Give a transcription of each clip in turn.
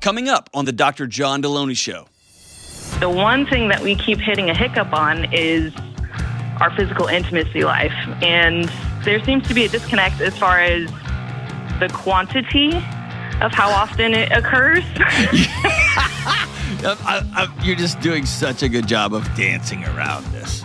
coming up on the Dr. John Deloney Show. The one thing that we keep hitting a hiccup on is our physical intimacy life. And there seems to be a disconnect as far as the quantity of how often it occurs. You're just doing such a good job of dancing around this.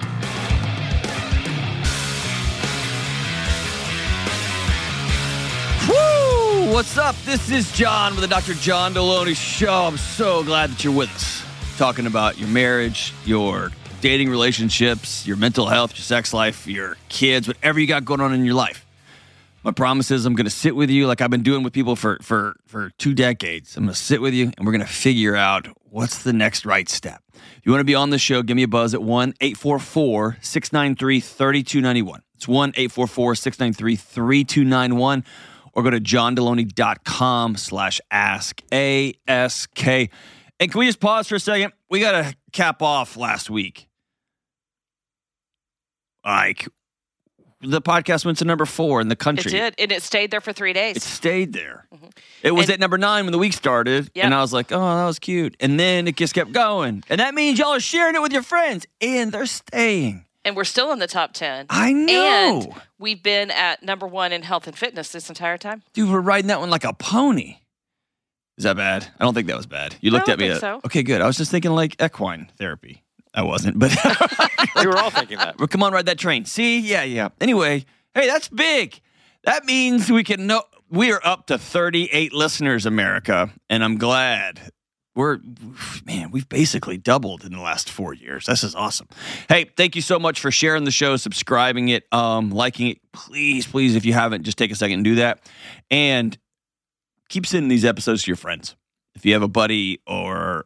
Woo! What's up? This is John with the Dr. John Deloney Show. I'm so glad that you're with us. Talking about your marriage, your dating relationships, your mental health, your sex life, your kids, whatever you got going on in your life. My promise is I'm going to sit with you like I've been doing with people for 2 decades. I'm going to sit with you, and we're going to figure out what's the next right step. If you want to be on the show, give me a buzz at 1-844-693-3291. It's 1-844-693-3291, or go to johndeloney.com/ask. And can we just pause for a second? We got to cap off last week. Like, the podcast went to number 4 in the country. It did, and it stayed there for 3 days. It stayed there. Mm-hmm. It was at number 9 when the week started, and I was like, oh, that was cute. And then it just kept going. And that means y'all are sharing it with your friends, and they're staying. And we're still in the top 10. I know. And we've been at number 1 in health and fitness this entire time. Dude, we're riding that one like a pony. Is that bad? I don't think that was bad. You looked at me. So. Okay, good. I was just thinking like equine therapy. I wasn't, but we were all thinking that. Well, come on, ride that train. See? Yeah. Anyway, hey, that's big. That means we are up to 38 listeners, America, and I'm glad. We've basically doubled in the last 4 years. This is awesome. Hey, thank you so much for sharing the show, subscribing it, liking it. Please, if you haven't, just take a second and do that. And keep sending these episodes to your friends. If you have a buddy or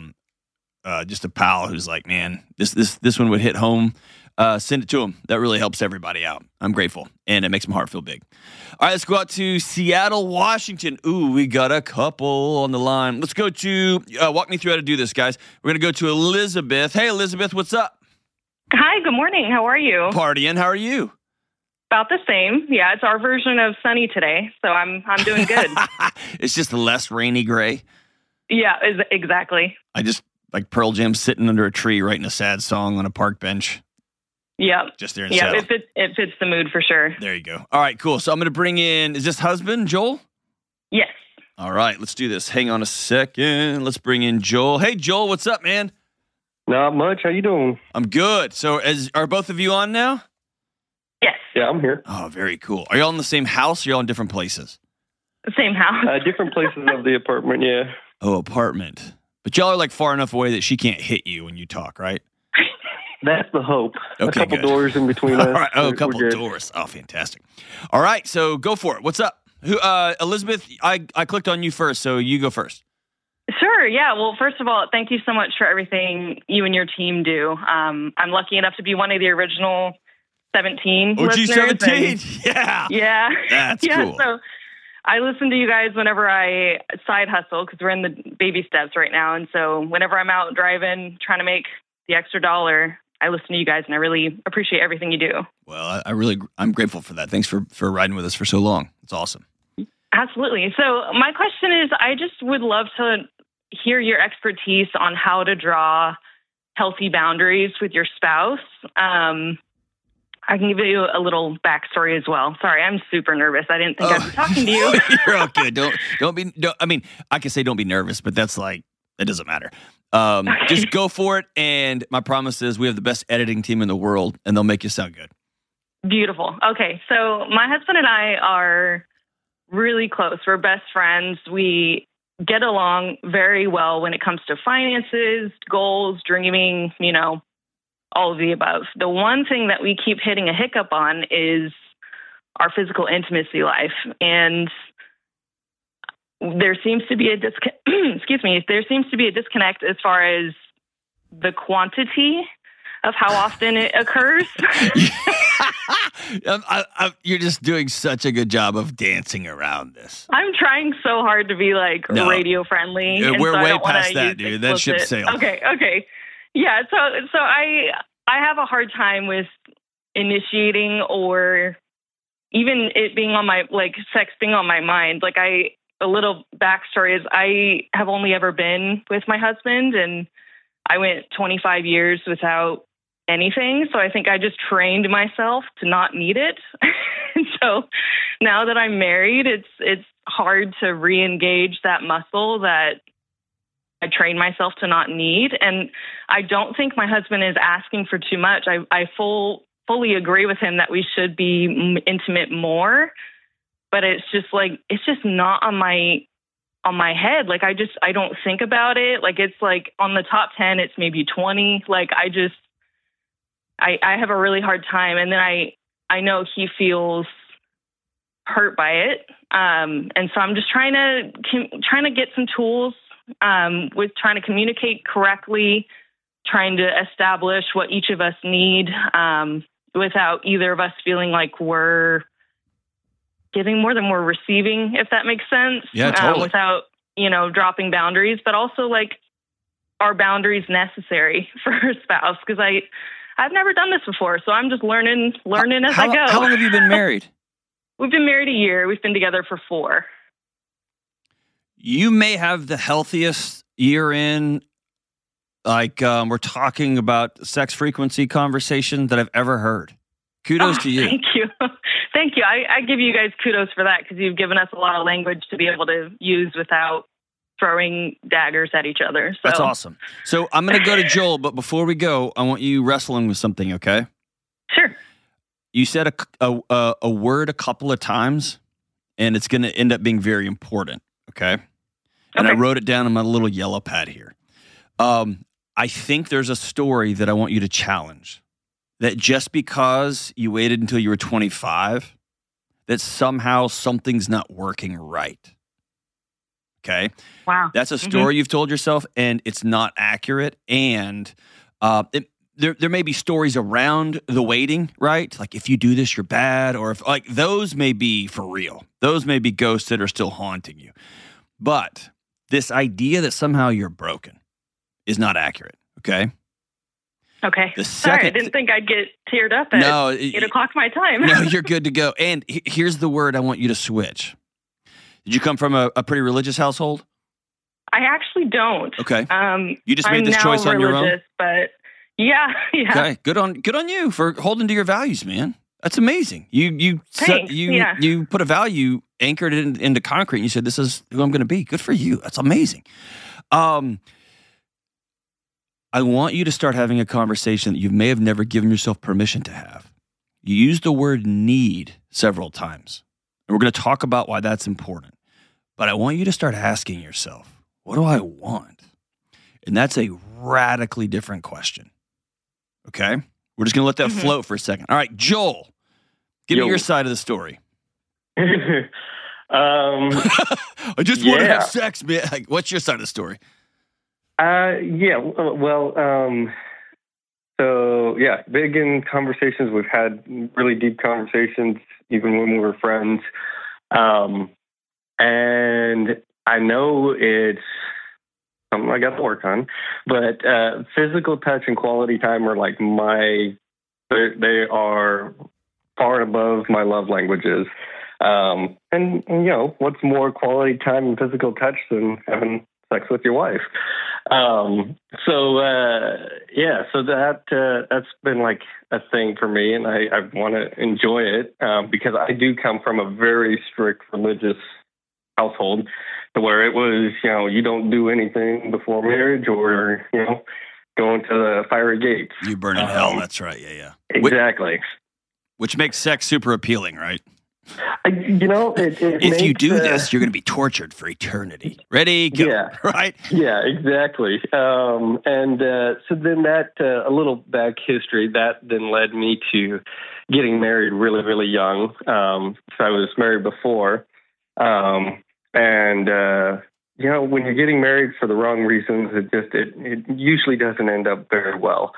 just a pal who's like, man, this one would hit home, send it to them. That really helps everybody out. I'm grateful, and it makes my heart feel big. All right, let's go out to Seattle, Washington. Ooh, we got a couple on the line. Let's go to, walk me through how to do this, guys. We're going to go to Elizabeth. Hey, Elizabeth, what's up? Hi, good morning. How are you? Partying. How are you? About the same. Yeah, it's our version of sunny today, so I'm doing good. It's just less rainy gray. Yeah, exactly. I just like Pearl Jam sitting under a tree writing a sad song on a park bench. Yeah. Just there in Seattle. It fits the mood for sure. There you go. All right, cool. So I'm going to bring in, is this husband, Joel? Yes. All right, let's do this. Hang on a second. Let's bring in Joel. Hey, Joel, what's up, man? Not much. How you doing? I'm good. So are both of you on now? Yes. Yeah, I'm here. Oh, very cool. Are y'all in the same house or y'all in different places? Same house. Different places of the apartment, yeah. Oh, apartment. But y'all are like far enough away that she can't hit you when you talk, right? That's the hope. Okay, a couple good. doors in between us. All right. Oh, a couple we're good. doors. Oh, fantastic. All right, so go for it. What's up? Elizabeth, I clicked on you first, so you go first. Sure, yeah. Well, first of all, thank you so much for everything you and your team do. I'm lucky enough to be one of the original 17 listeners. OG17? Yeah. Yeah. That's cool. So I listen to you guys whenever I side hustle because we're in the baby steps right now. And so whenever I'm out driving, trying to make the extra dollar, I listen to you guys and I really appreciate everything you do. Well, I'm grateful for that. Thanks for riding with us for so long. It's awesome. Absolutely. So my question is, I just would love to hear your expertise on how to draw healthy boundaries with your spouse. I can give you a little backstory as well. Sorry, I'm super nervous. I didn't think I'd be talking to you. You're okay. I can say don't be nervous, but that's like, it doesn't matter. Okay. Just go for it. And my promise is we have the best editing team in the world and they'll make you sound good. Beautiful. Okay. So my husband and I are really close. We're best friends. We get along very well when it comes to finances, goals, dreaming, all of the above. The one thing that we keep hitting a hiccup on is our physical intimacy life. And there seems to be a disconnect as far as the quantity of how often it occurs. You're just doing such a good job of dancing around this. I'm trying so hard to be radio friendly. We're way past that, dude. That ship sailed. Okay. Yeah. So I have a hard time with initiating or even it being on my sex being on my mind. a little backstory is I have only ever been with my husband, and I went 25 years without anything. So I think I just trained myself to not need it. So now that I'm married, it's hard to re-engage that muscle that I trained myself to not need. And I don't think my husband is asking for too much. I fully agree with him that we should be intimate more, but it's just not on my head. Like I don't think about it. Like it's like on the top 10, it's maybe 20. Like I have a really hard time. And then I know he feels hurt by it. And so I'm just trying to get some tools with trying to communicate correctly, trying to establish what each of us need without either of us feeling like we're giving more than we're receiving, if that makes sense. Yeah, totally. Without, dropping boundaries, but also like are boundaries necessary for a spouse? Because I've never done this before, so I'm just learning as I go. How long have you been married? We've been married a year. We've been together for 4. You may have the healthiest year in, like we're talking about sex frequency conversation that I've ever heard. Kudos to you. Thank you. Thank you. I give you guys kudos for that because you've given us a lot of language to be able to use without throwing daggers at each other. So. That's awesome. So I'm going to go to Joel, but before we go, I want you wrestling with something, okay? Sure. You said a word a couple of times, and it's going to end up being very important, okay? And I wrote it down on my little yellow pad here. I think there's a story that I want you to challenge. That just because you waited until you were 25, that somehow something's not working right. Okay? Wow. That's a story you've told yourself, and it's not accurate. And there may be stories around the waiting, right? Like if you do this, you're bad, or if like those may be for real. Those may be ghosts that are still haunting you. But this idea that somehow you're broken is not accurate. Okay? Okay. Sorry, I didn't think I'd get teared up at 8 o'clock my time. No, you're good to go. And here's the word I want you to switch. Did you come from a pretty religious household? I actually don't. Okay. You just made this choice on your own? But yeah. Okay. Good on you for holding to your values, man. That's amazing. You put a value anchored into concrete and you said, this is who I'm going to be. Good for you. That's amazing. I want you to start having a conversation that you may have never given yourself permission to have. You used the word need several times, and we're going to talk about why that's important. But I want you to start asking yourself, what do I want? And that's a radically different question. Okay? We're just going to let that float for a second. All right, Joel, give me your side of the story. I just want to have sex, man. Like, what's your side of the story? Big in conversations. We've had really deep conversations, even when we were friends. And I know it's something I got to work on, but physical touch and quality time are like they are far above my love languages. And what's more quality time and physical touch than having sex with your wife? So that's been like a thing for me, and I want to enjoy it because I do come from a very strict religious household, to where it was, you don't do anything before marriage, or going to the fiery gates. You burn in hell. That's right. Yeah. Exactly. Which makes sex super appealing, right? If you do this, you're going to be tortured for eternity. Ready? Go. Yeah. Right? Yeah, exactly. So then that, a little back history, that then led me to getting married really, really young. So I was married before. When you're getting married for the wrong reasons, it usually doesn't end up very well.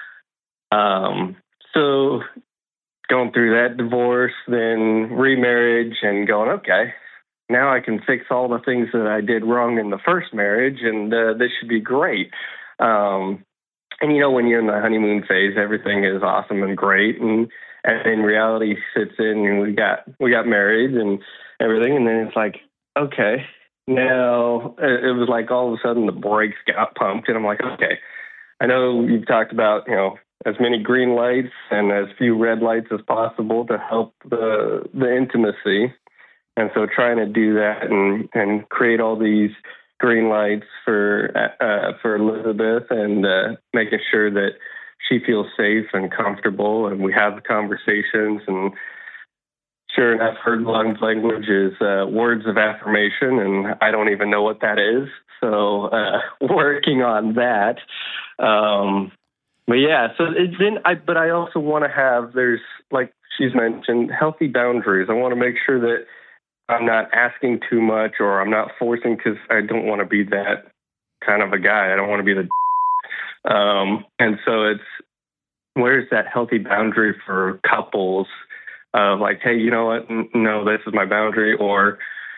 So going through that divorce, then remarriage, and going, okay, now I can fix all the things that I did wrong in the first marriage, and this should be great. And when you're in the honeymoon phase, everything is awesome and great, and then reality sits in, and we got married and everything, and then it's like, okay. Now, it was like all of a sudden the brakes got pumped, and I'm like, okay, I know you've talked about, as many green lights and as few red lights as possible to help the intimacy. And so trying to do that and create all these green lights for Elizabeth and making sure that she feels safe and comfortable, and we have the conversations. And sure enough, her love language is words of affirmation, and I don't even know what that is. So working on that. But yeah, so it's been. But I also want to have. There's, like she's mentioned, healthy boundaries. I want to make sure that I'm not asking too much, or I'm not forcing, because I don't want to be that kind of a guy. I don't want to be the. And so it's, where's that healthy boundary for couples of like, hey, you know what? No, this is my boundary, or,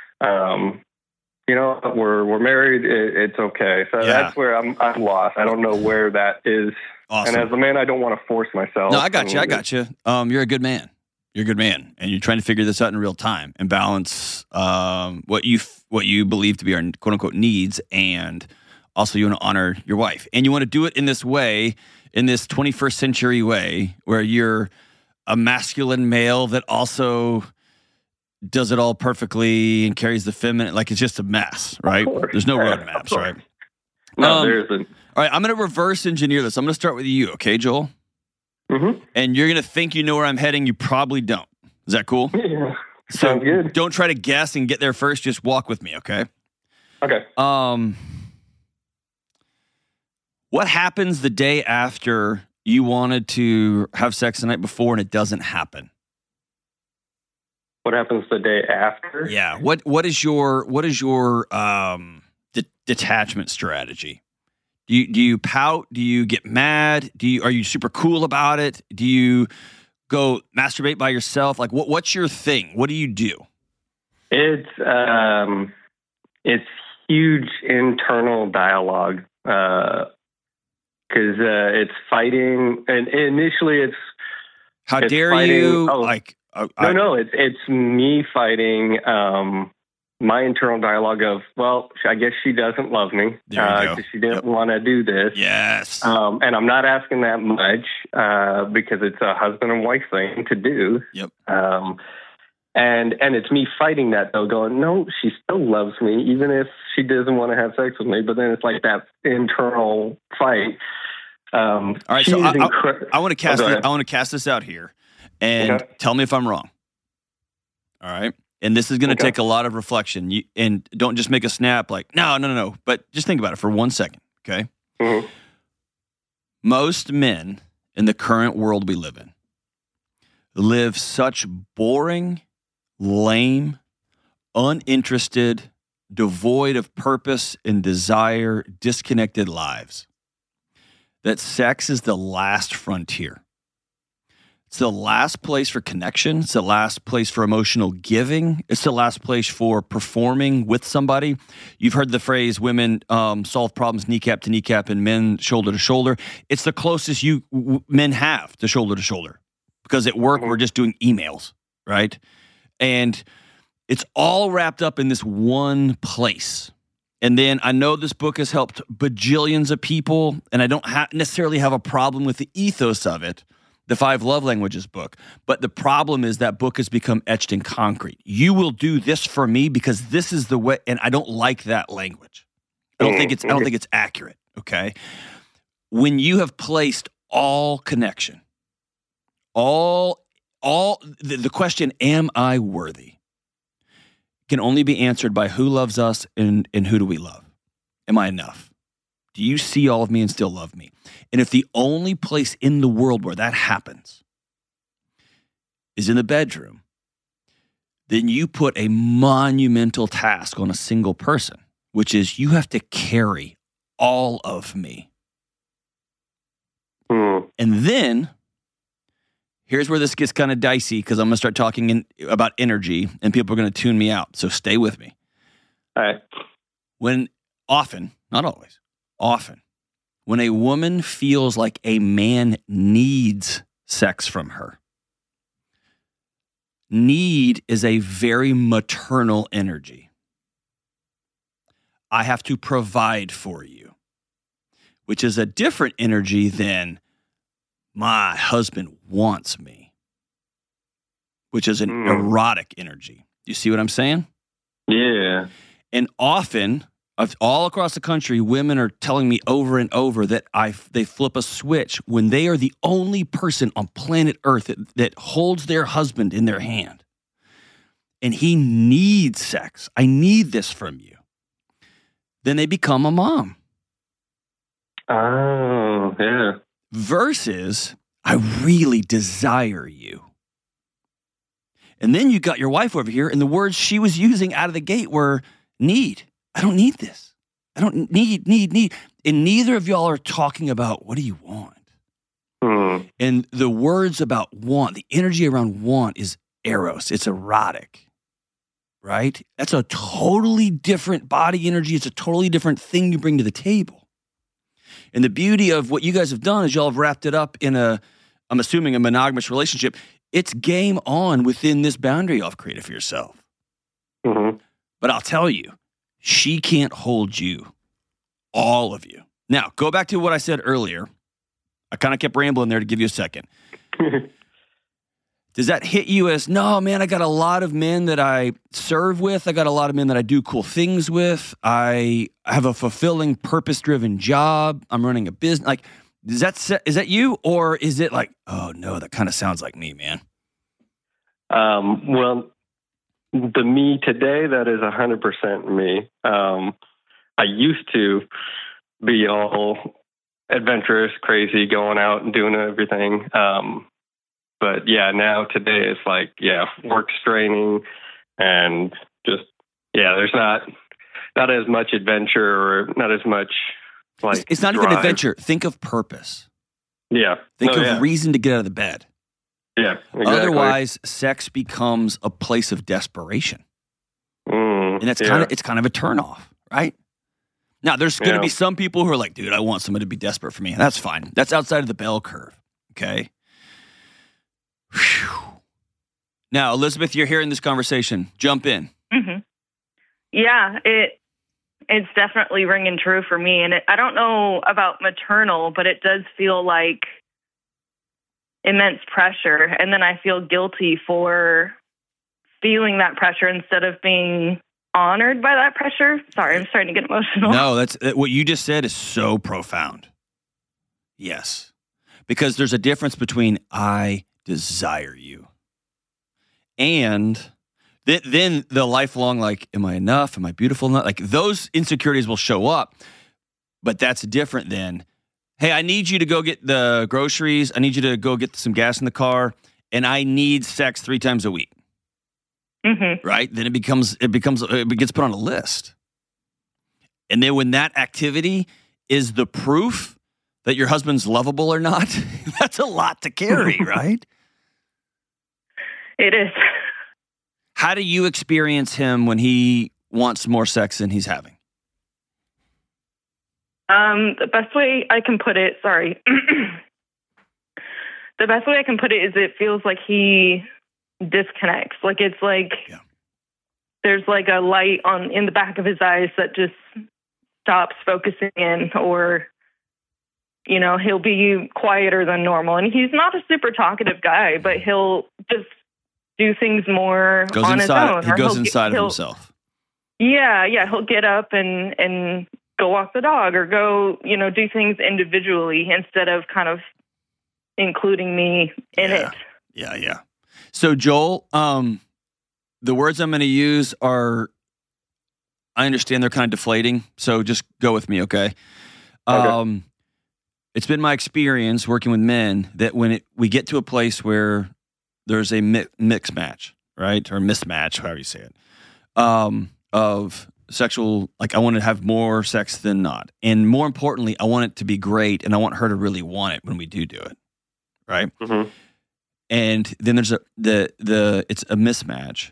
we're married. It's okay. So that's where I'm lost. I don't know where that is. Awesome. And as a man, I don't want to force myself. No, I got you. You're a good man. You're a good man, and you're trying to figure this out in real time and balance what you believe to be our quote unquote needs, and also you want to honor your wife, and you want to do it in this way, in this 21st century way, where you're a masculine male that also does it all perfectly and carries the feminine. Like, it's just a mess, right? There's no roadmaps, right? No, there isn't. All right, I'm going to reverse engineer this. I'm going to start with you, okay, Joel? Mm-hmm. And you're going to think you know where I'm heading. You probably don't. Is that cool? Yeah. So Sounds good. Don't try to guess and get there first. Just walk with me, okay? Okay. What happens the day after you wanted to have sex the night before and it doesn't happen? What happens the day after? Yeah. What is your detachment strategy? Do you pout? Do you get mad? Are you super cool about it? Do you go masturbate by yourself? Like, what's your thing? What do you do? It's huge internal dialogue, because it's fighting, and initially it's how it's dare fighting, you? It's me fighting my internal dialogue of, well, I guess she doesn't love me because she didn't want to do this. Yes. And I'm not asking that much because it's a husband and wife thing to do. Yep. And it's me fighting that, though, going, no, she still loves me, even if she doesn't want to have sex with me. But then it's like that internal fight. All right, so I want to cast this out here, and tell me if I'm wrong. All right. And this is going to take a lot of reflection. And don't just make a snap like, no. But just think about it for 1 second, okay? Mm-hmm. Most men in the current world we live in live such boring, lame, uninterested, devoid of purpose and desire, disconnected lives that sex is the last frontier. It's the last place for connection. It's the last place for emotional giving. It's the last place for performing with somebody. You've heard the phrase, women solve problems kneecap to kneecap and men shoulder to shoulder. It's the closest men have to shoulder, because at work we're just doing emails, right? And it's all wrapped up in this one place. And then I know this book has helped bajillions of people, and I don't necessarily have a problem with the ethos of it, the 5 Love Languages book. But the problem is that book has become etched in concrete. You will do this for me because this is the way, and I don't like that language. I don't think it's accurate, okay? When you have placed all connection, the question, am I worthy, can only be answered by who loves us and who do we love? Am I enough? Do you see all of me and still love me? And if the only place in the world where that happens is in the bedroom, then you put a monumental task on a single person, which is you have to carry all of me. And then, here's where this gets kind of dicey, because I'm going to start talking about energy and people are going to tune me out. So stay with me. All right. Often, not always, when a woman feels like a man needs sex from her, need is a very maternal energy. I have to provide for you, which is a different energy than my husband wants me, which is an erotic energy. You see what I'm saying? Yeah. And often, all across the country, women are telling me over and over that they flip a switch when they are the only person on planet Earth that holds their husband in their hand. And he needs sex. I need this from you. Then they become a mom. Oh, yeah. Versus, I really desire you. And then you got your wife over here, and the words she was using out of the gate were need. I don't need this. I don't need. And neither of y'all are talking about what do you want. And the words about want, the energy around want is eros. It's erotic, right? That's a totally different body energy. It's a totally different thing you bring to the table. And the beauty of what you guys have done is y'all have wrapped it up in I'm assuming, a monogamous relationship. It's game on within this boundary y'all have created for yourself. Mm-hmm. But I'll tell you, she can't hold you, all of you. Now, go back to what I said earlier. I kind of kept rambling there to give you a second. Does that hit you as, no, man, I got a lot of men that I serve with. I got a lot of men that I do cool things with. I have a fulfilling, purpose-driven job. I'm running a business. Like, is that you? Or is it like, oh, no, that kind of sounds like me, man? Well, the me today, that is 100% me. I used to be all adventurous, crazy, going out and doing everything. But yeah, now today it's like, work straining and just, there's not as much adventure or not as much like it's not drive. even adventure. Think of purpose. Yeah. Think of reason to get out of the bed. Yeah. Exactly. Otherwise, sex becomes a place of desperation. And that's it's kind of a turnoff, right? Now, there's going to be some people who are like, dude, I want someone to be desperate for me. And that's fine. That's outside of the bell curve. Okay. Whew. Now, Elizabeth, you're hearing this conversation. Jump in. Mm-hmm. Yeah, it's definitely ringing true for me. And I don't know about maternal, but it does feel like immense pressure. And then I feel guilty for feeling that pressure instead of being honored by that pressure. Sorry, I'm starting to get emotional. No, that's what you just said is so profound. Yes. Because there's a difference between I desire you and then the lifelong, like, am I enough? Am I beautiful enough? Like, those insecurities will show up, but that's different than, hey, I need you to go get the groceries. I need you to go get some gas in the car, and I need sex 3 times a week. Mm-hmm. Right? Then it gets put on a list. And then when that activity is the proof that your husband's lovable or not, that's a lot to carry, right? It is. How do you experience him when he wants more sex than he's having? The best way I can put it, sorry. The best way I can put it is it feels like he disconnects. Like it's like there's like a light in the back of his eyes that just stops focusing in, or he'll be quieter than normal. And he's not a super talkative guy, but he'll just do things more on his own. He goes inside of himself. Yeah, he'll get up and go walk the dog or go, do things individually instead of kind of including me in it. Yeah. So, Joel, the words I'm going to use are, I understand they're kind of deflating, so just go with me, okay? Okay. It's been my experience working with men that when we get to a place where there's a mix match, right? Or mismatch, however you say it, of sexual, like I want to have more sex than not. And more importantly, I want it to be great, and I want her to really want it when we do it, right? Mm-hmm. And then there's it's a mismatch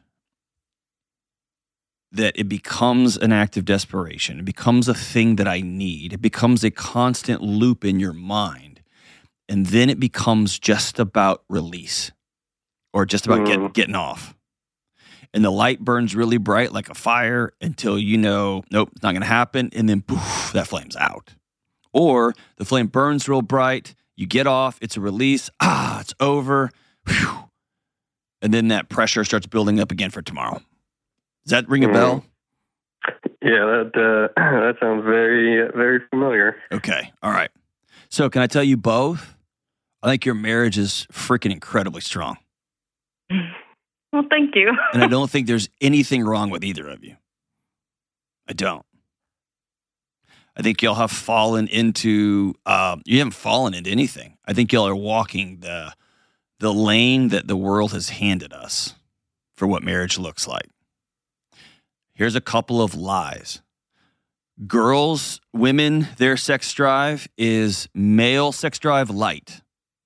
that it becomes an act of desperation. It becomes a thing that I need. It becomes a constant loop in your mind. And then it becomes just about release or just about getting off. And the light burns really bright like a fire until you know, nope, it's not going to happen. And then poof, that flame's out. Or the flame burns real bright. You get off. It's a release. It's over. Whew. And then that pressure starts building up again for tomorrow. Does that ring a bell? Yeah, that sounds very, very familiar. Okay. All right. So can I tell you both? I think your marriage is freaking incredibly strong. Well, thank you. And I don't think there's anything wrong with either of you. I don't. I think y'all have fallen into, you haven't fallen into anything. I think y'all are walking the lane that the world has handed us for what marriage looks like. Here's a couple of lies. Girls, women, their sex drive is male sex drive light.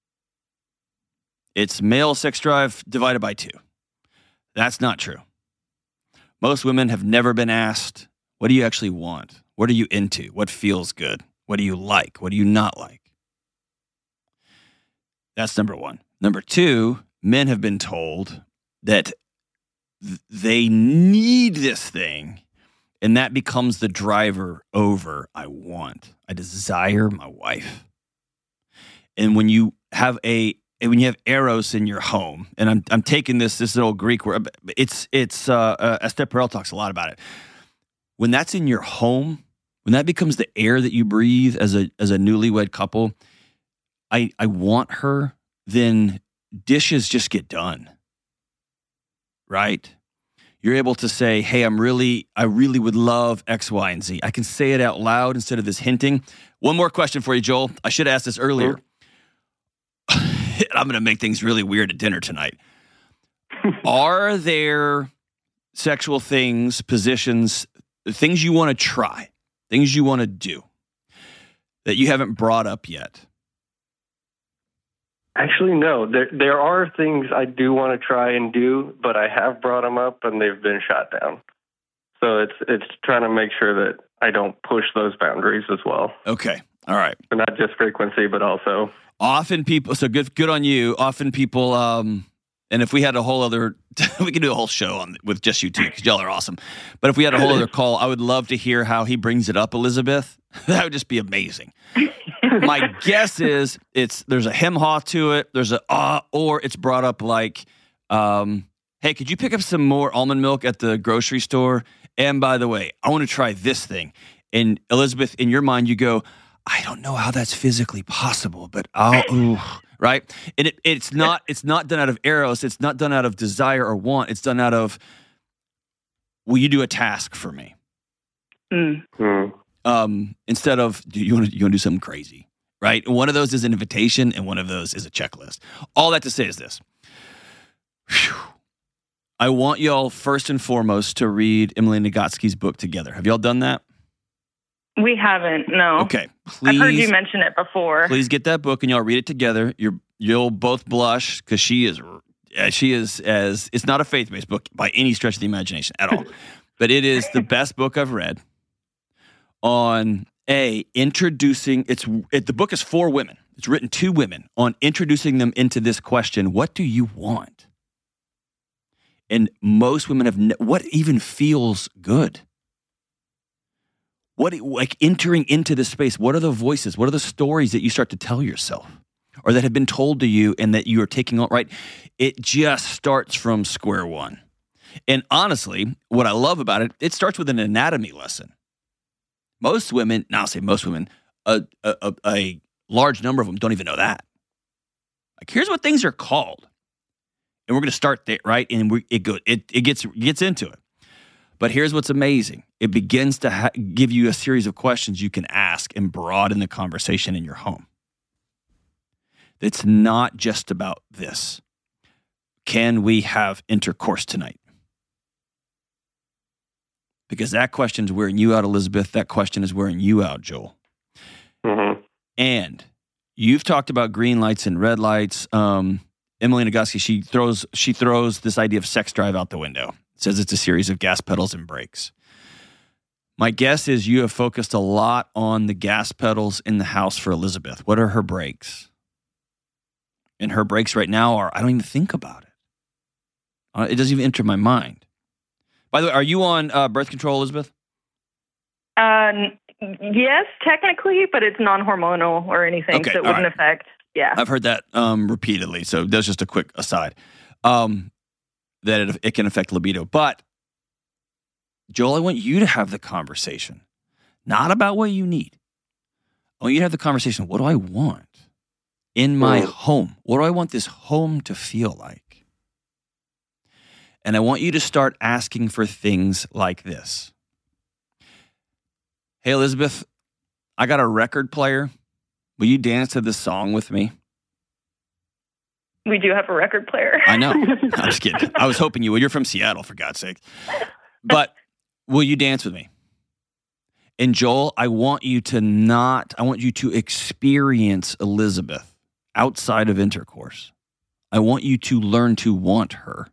It's male sex drive divided by 2. That's not true. Most women have never been asked, what do you actually want? What are you into? What feels good? What do you like? What do you not like? That's number 1. Number 2, men have been told that they need this thing, and that becomes the driver over I desire my wife. And when you have eros in your home, and I'm taking this little Greek word, it's Esther Perel talks a lot about it. When that's in your home, when that becomes the air that you breathe as a newlywed couple, I want her, then dishes just get done. Right? You're able to say, hey, I really would love X, Y, and Z. I can say it out loud instead of this hinting. One more question for you, Joel. I should have asked this earlier. I'm going to make things really weird at dinner tonight. Are there sexual things, positions, things you want to try, things you want to do that you haven't brought up yet? Actually, no. There are things I do want to try and do, but I have brought them up and they've been shot down. So it's trying to make sure that I don't push those boundaries as well. Okay. All right. So not just frequency, but also. Often people, so good on you. Often people, and if we had a whole other, we could do a whole show with just you two, because y'all are awesome. But if we had a whole other call, I would love to hear how he brings it up, Elizabeth. That would just be amazing. My guess is there's a hem-haw to it. There's or it's brought up like, hey, could you pick up some more almond milk at the grocery store? And by the way, I want to try this thing. And Elizabeth, in your mind, you go, I don't know how that's physically possible, but right? And it's not done out of eros. It's not done out of desire or want. It's done out of, will you do a task for me? Instead of, do you want to do something crazy, right? One of those is an invitation, and one of those is a checklist. All that to say is this. Whew. I want y'all first and foremost to read Emily Nagoski's book together. Have y'all done that? We haven't, no. Okay, please. I've heard you mention it before. Please get that book and y'all read it together. You'll both blush because she is as, it's not a faith-based book by any stretch of the imagination at all, but it is the best book I've read on introducing, the book is for women. It's written to women on introducing them into this question, what do you want? And most women have, what even feels good? Like entering into this space, what are the voices? What are the stories that you start to tell yourself or that have been told to you and that you are taking on, right? It just starts from square one. And honestly, what I love about it, it starts with an anatomy lesson. Most women, now I'll say most women, a large number of them don't even know that. Like, here's what things are called. And we're going to start there, right? And it gets into it. But here's what's amazing. It begins to give you a series of questions you can ask and broaden the conversation in your home. It's not just about this. Can we have intercourse tonight? Because that question is wearing you out, Elizabeth. That question is wearing you out, Joel. Mm-hmm. And you've talked about green lights and red lights. Emily Nagoski, she throws this idea of sex drive out the window. Says it's a series of gas pedals and brakes. My guess is you have focused a lot on the gas pedals in the house for Elizabeth. What are her brakes? And her brakes right now are, I don't even think about it. It doesn't even enter my mind. By the way, are you on birth control, Elizabeth? Yes, technically, but it's non-hormonal or anything, Okay, so it wouldn't affect. Yeah. I've heard that repeatedly. So that's just a quick aside. That it can affect libido. But, Joel, I want you to have the conversation, not about what you need. I want you to have the conversation. What do I want in my home? What do I want this home to feel like? And I want you to start asking for things like this. Hey, Elizabeth, I got a record player. Will you dance to this song with me? We do have a record player. I know. I'm just kidding. I was hoping you would. You're from Seattle, for God's sake. But will you dance with me? And Joel, I want you to experience Elizabeth outside of intercourse. I want you to learn to want her,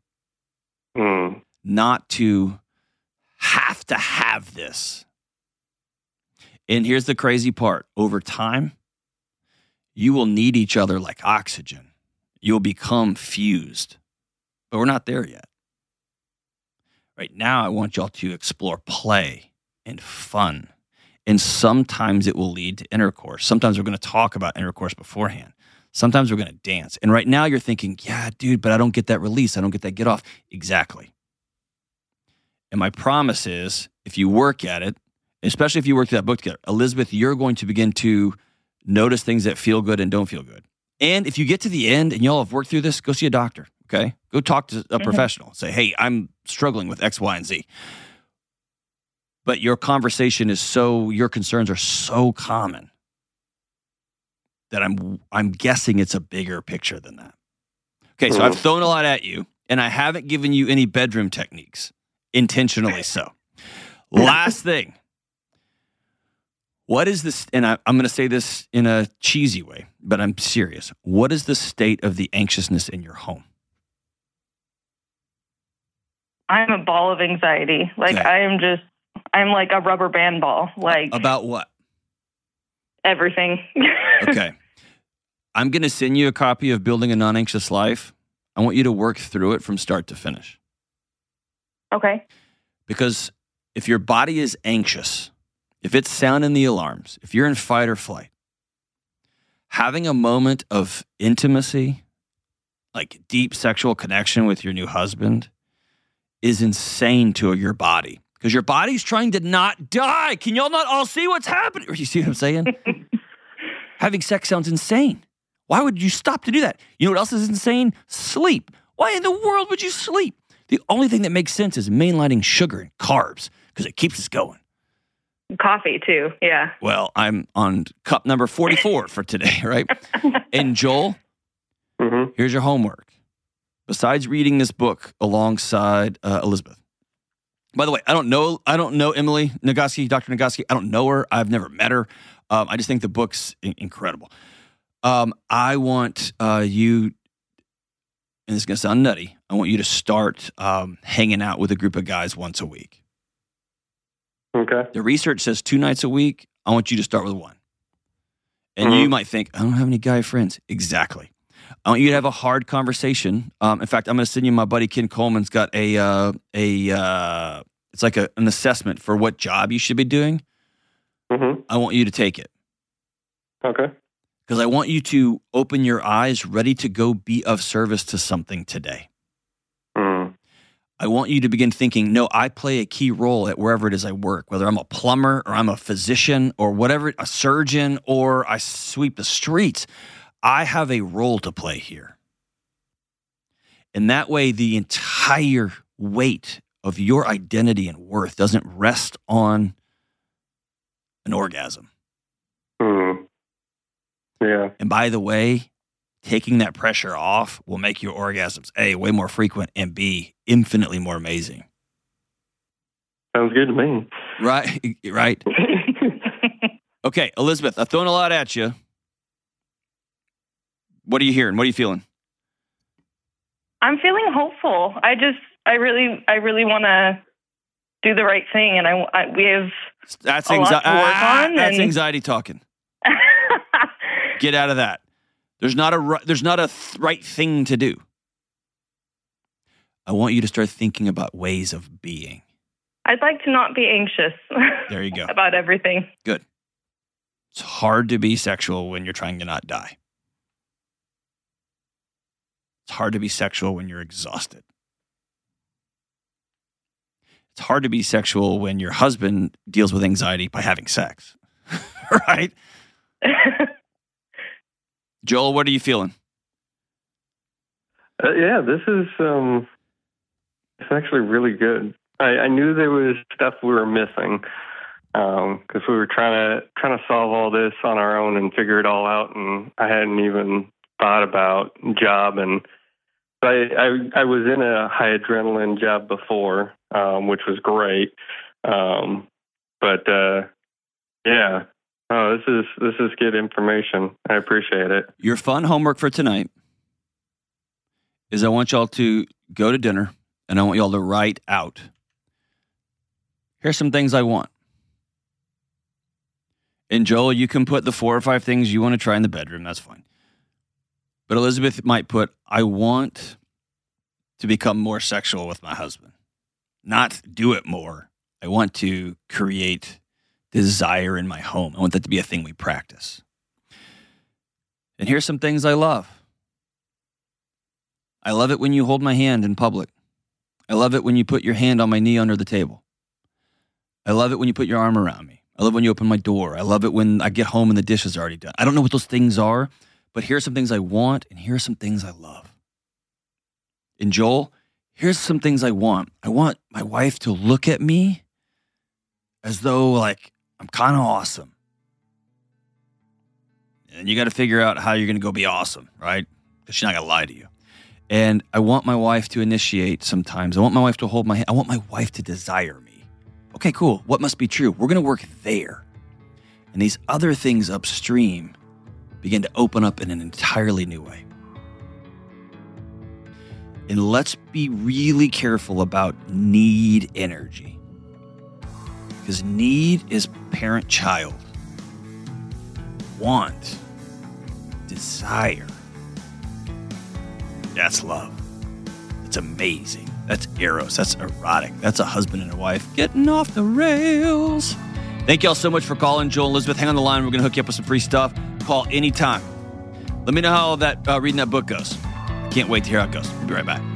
not to have this. And here's the crazy part. Over time, you will need each other like oxygen. You'll become fused. But we're not there yet. Right now, I want y'all to explore play and fun. And sometimes it will lead to intercourse. Sometimes we're going to talk about intercourse beforehand. Sometimes we're going to dance. And right now you're thinking, yeah, dude, but I don't get that release. I don't get that get off. Exactly. And my promise is, if you work at it, especially if you work through that book together, Elizabeth, you're going to begin to notice things that feel good and don't feel good. And if you get to the end and y'all have worked through this, go see a doctor, okay? Go talk to a professional. Say, hey, I'm struggling with X, Y, and Z. But your conversation your concerns are so common that I'm guessing it's a bigger picture than that. Okay, so I've thrown a lot at you, and I haven't given you any bedroom techniques, intentionally so. Last thing. What is this, and I'm going to say this in a cheesy way, but I'm serious. What is the state of the anxiousness in your home? I'm a ball of anxiety. Like, Okay. I'm like a rubber band ball. Like, About what? everything. Okay. I'm going to send you a copy of Building a Non-Anxious Life. I want you to work through it from start to finish. Okay. Because if your body is anxious, if it's sounding the alarms, if you're in fight or flight, having a moment of intimacy, like deep sexual connection with your new husband, is insane to your body. Because your body's trying to not die. Can y'all not all see what's happening? You see what I'm saying? Having sex sounds insane. Why would you stop to do that? You know what else is insane? Sleep. Why in the world would you sleep? The only thing that makes sense is mainlining sugar and carbs because it keeps us going. Coffee, too. Yeah. Well, I'm on cup number 44 for today, right? And Joel, here's your homework. Besides reading this book alongside Elizabeth. By the way, I don't know Emily Nagoski, Dr. Nagoski. I don't know her. I've never met her. I just think the book's incredible. I want you, and this is going to sound nutty, I want you to start hanging out with a group of guys once a week. Okay. The research says 2 nights a week. I want you to start with 1. And you might think, I don't have any guy friends. Exactly. I want you to have a hard conversation. In fact, I'm going to send you my buddy Ken Coleman's got it's like an assessment for what job you should be doing. I want you to take it. Okay. Because I want you to open your eyes, ready to go be of service to something today. I want you to begin thinking, no, I play a key role at wherever it is I work, whether I'm a plumber or I'm a physician or whatever, a surgeon, or I sweep the streets. I have a role to play here. And that way, the entire weight of your identity and worth doesn't rest on an orgasm. Yeah. And by the way, taking that pressure off will make your orgasms, A, way more frequent, and B, infinitely more amazing. Sounds good to me. Right? Right? Okay, Elizabeth, I've thrown a lot at you. What are you hearing? What are you feeling? I'm feeling hopeful. I really want to do the right thing, and we have That's a lot to work on. That's anxiety talking. Get out of that. There's not a right thing to do. I want you to start thinking about ways of being. I'd like to not be anxious There you go. about everything. Good. It's hard to be sexual when you're trying to not die. It's hard to be sexual when you're exhausted. It's hard to be sexual when your husband deals with anxiety by having sex. Right? Joel, what are you feeling? Yeah, this is it's actually really good. I knew there was stuff we were missing because we were trying to solve all this on our own and figure it all out, and I hadn't even thought about job. And so I was in a high adrenaline job before, which was great. But yeah, oh, this is good information. I appreciate it. Your fun homework for tonight is I want y'all to go to dinner and I want y'all to write out, here's some things I want. And Joel, you can put the 4 or 5 things you want to try in the bedroom. That's fine. But Elizabeth might put, I want to become more sexual with my husband. Not do it more. I want to create desire in my home. I want that to be a thing we practice. And here's some things I love. I love it when you hold my hand in public. I love it when you put your hand on my knee under the table. I love it when you put your arm around me. I love when you open my door. I love it when I get home and the dishes are already done. I don't know what those things are, but here's some things I want, and here's some things I love. And Joel, here's some things I want. I want my wife to look at me as though, like, I'm kind of awesome. And you got to figure out how you're going to go be awesome, right? Because she's not going to lie to you. And I want my wife to initiate sometimes. I want my wife to hold my hand. I want my wife to desire me. Okay, cool. What must be true? We're going to work there. And these other things upstream begin to open up in an entirely new way. And let's be really careful about need energy. Because need is parent-child. Want, desire. That's love. It's amazing. That's eros. That's erotic. That's a husband and a wife getting off the rails. Thank y'all so much for calling. Joel and Elizabeth, hang on the line. We're going to hook you up with some free stuff. Call anytime. Let me know how that reading that book goes. I can't wait to hear how it goes. We'll be right back.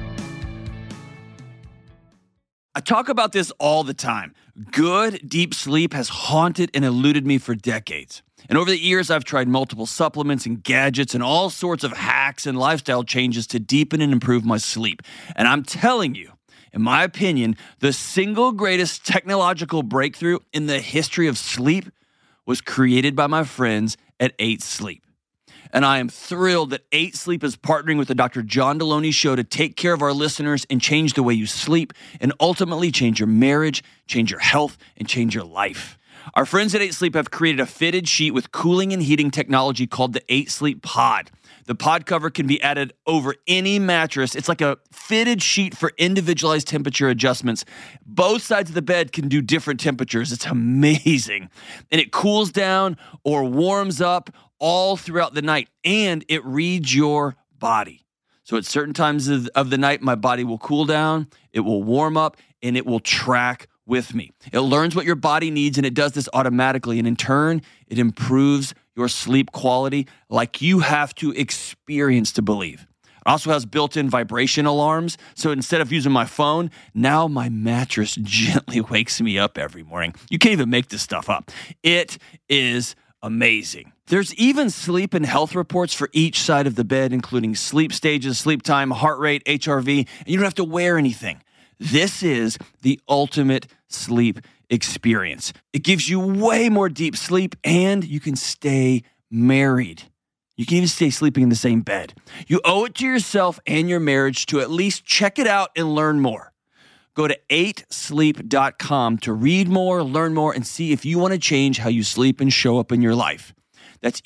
I talk about this all the time. Good, deep sleep has haunted and eluded me for decades. And over the years, I've tried multiple supplements and gadgets and all sorts of hacks and lifestyle changes to deepen and improve my sleep. And I'm telling you, in my opinion, the single greatest technological breakthrough in the history of sleep was created by my friends at 8 Sleep. And I am thrilled that 8 Sleep is partnering with the Dr. John Deloney Show to take care of our listeners and change the way you sleep and ultimately change your marriage, change your health, and change your life. Our friends at 8 Sleep have created a fitted sheet with cooling and heating technology called the 8 Sleep Pod. The pod cover can be added over any mattress. It's like a fitted sheet for individualized temperature adjustments. Both sides of the bed can do different temperatures. It's amazing. And it cools down or warms up all throughout the night, and it reads your body. So at certain times of the night, my body will cool down, it will warm up, and it will track with me. It learns what your body needs, and it does this automatically. And in turn, it improves your sleep quality like you have to experience to believe. It also has built-in vibration alarms. So instead of using my phone, now my mattress gently wakes me up every morning. You can't even make this stuff up. It is amazing. There's even sleep and health reports for each side of the bed, including sleep stages, sleep time, heart rate, HRV, and you don't have to wear anything. This is the ultimate sleep experience. It gives you way more deep sleep, and you can stay married. You can even stay sleeping in the same bed. You owe it to yourself and your marriage to at least check it out and learn more. Go to 8sleep.com to read more, learn more, and see if you want to change how you sleep and show up in your life. That's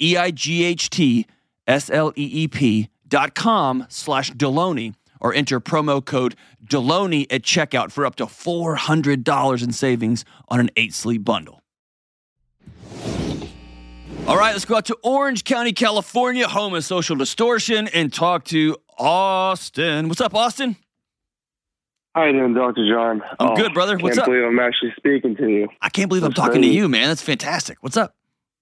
EIGHTSLEEP.com/Deloney, or enter promo code Deloney at checkout for up to $400 in savings on an 8 Sleep bundle. All right, let's go out to Orange County, California, home of Social Distortion, and talk to Austin. What's up, Austin? How you doing, Dr. John? I'm good, brother. What's up? I can't believe I'm actually speaking to you. I can't believe I'm talking to you, man. That's fantastic. What's up?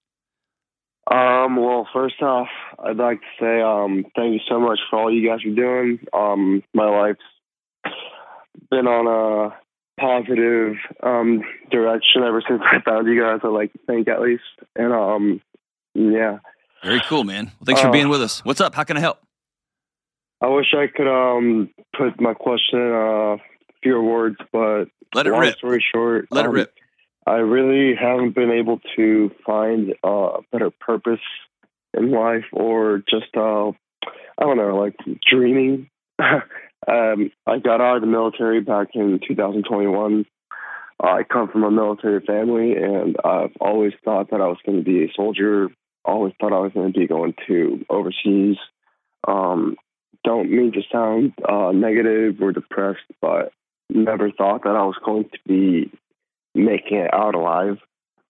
Well, first off, I'd like to say thank you so much for all you guys are doing. My life's been on a positive direction ever since I found you guys. I like to think, at least. And yeah. Very cool, man. Well, thanks for being with us. What's up? How can I help? I wish I could put my question in a few words, but Let it long rip. story short, Let it rip. I really haven't been able to find a better purpose in life, or just I don't know, like dreaming. I got out of the military back in 2021. I come from a military family, and I've always thought that I was going to be a soldier. Always thought I was going to be going to overseas. Don't mean to sound negative or depressed, but never thought that I was going to be making it out alive.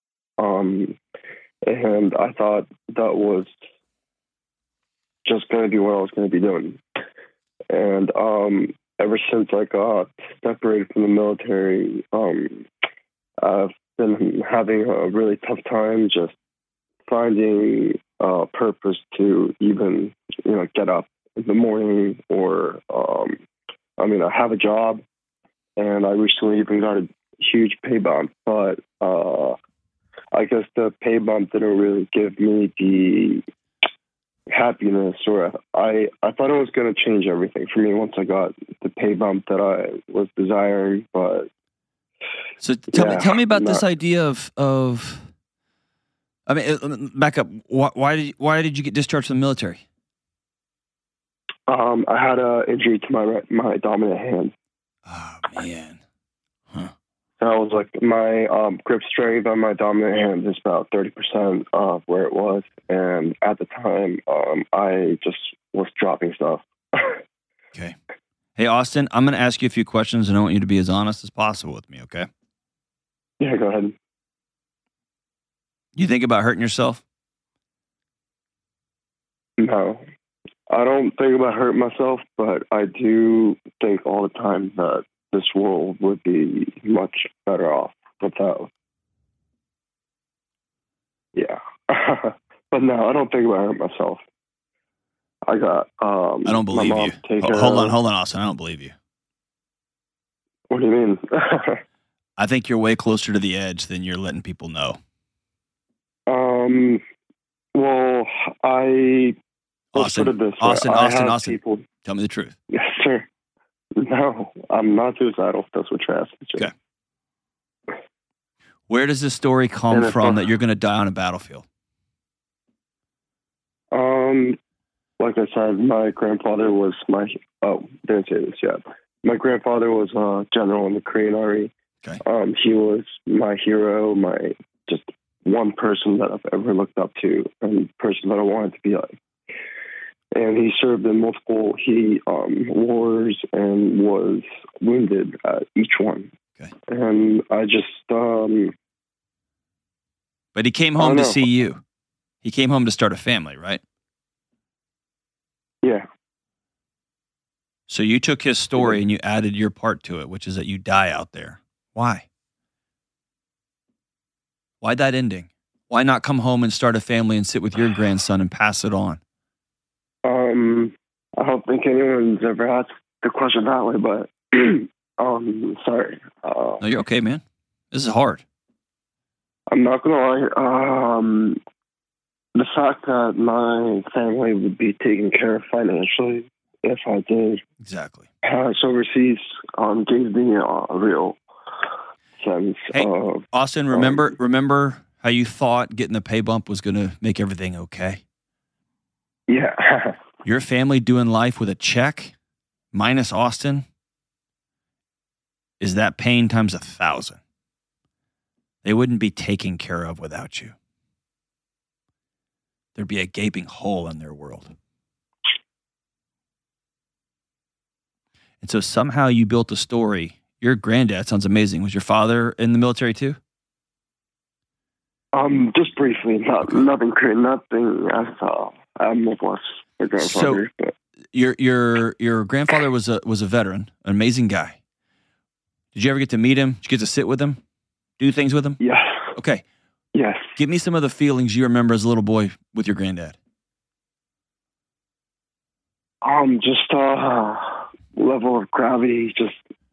And I thought that was just going to be what I was going to be doing. And ever since I got separated from the military, I've been having a really tough time just finding purpose to even, get up in the morning, or I have a job, and I recently even got a huge pay bump, but I guess the pay bump didn't really give me the happiness, or I thought it was going to change everything for me once I got the pay bump that I was desiring. But so tell me about this idea of I mean, back up. Why did you get discharged from the military? I had an injury to my dominant hand. Oh man. Huh. So I was like, my grip strength on my dominant hand is about 30% of where it was, and at the time, I just was dropping stuff. Okay. Hey, Austin, I'm going to ask you a few questions, and I want you to be as honest as possible with me. Okay? Yeah, go ahead. You think about hurting yourself? No, I don't think about hurting myself, but I do think all the time that this world would be much better off without. Yeah. But no, I don't think about hurting myself. I got I don't believe my mom you. to take care Hold of. on, Austin. I don't believe you. What do you mean? I think you're way closer to the edge than you're letting people know. Well, let's put it this way. Austin. People, Tell me the truth. yes, sir. No, I'm not suicidal. That's what you're asking. Okay. Where does this story come from that you're going to die on a battlefield? Like I said, my grandfather was didn't say this yet. My grandfather was a general in the Korean Army. Okay. He was my hero, my just one person that I've ever looked up to, and person that I wanted to be like. And he served in multiple wars and was wounded at each one. Okay. And I just But he came home to see you. He came home to start a family, right? Yeah. So you took his story and you added your part to it, which is that you die out there. Why? Why that ending? Why not come home and start a family and sit with your grandson and pass it on? I don't think anyone's ever asked the question that way, but sorry. No, you're okay, man. This is hard. I'm not gonna lie. The fact that my family would be taken care of financially if I did Exactly. pass overseas gave me a real sense of. Austin, remember how you thought getting the pay bump was going to make everything okay? Yeah. Your family doing life with a check minus Austin is that pain times 1,000. They wouldn't be taken care of without you. There'd be a gaping hole in their world. And so somehow you built a story. Your granddad sounds amazing. Was your father in the military too? Just briefly, nothing admirable. So your grandfather was a veteran, an amazing guy. Did you ever get to meet him? Did you get to sit with him? Do things with him? Yeah. Okay. Yes. Give me some of the feelings you remember as a little boy with your granddad. Just level of gravity. Just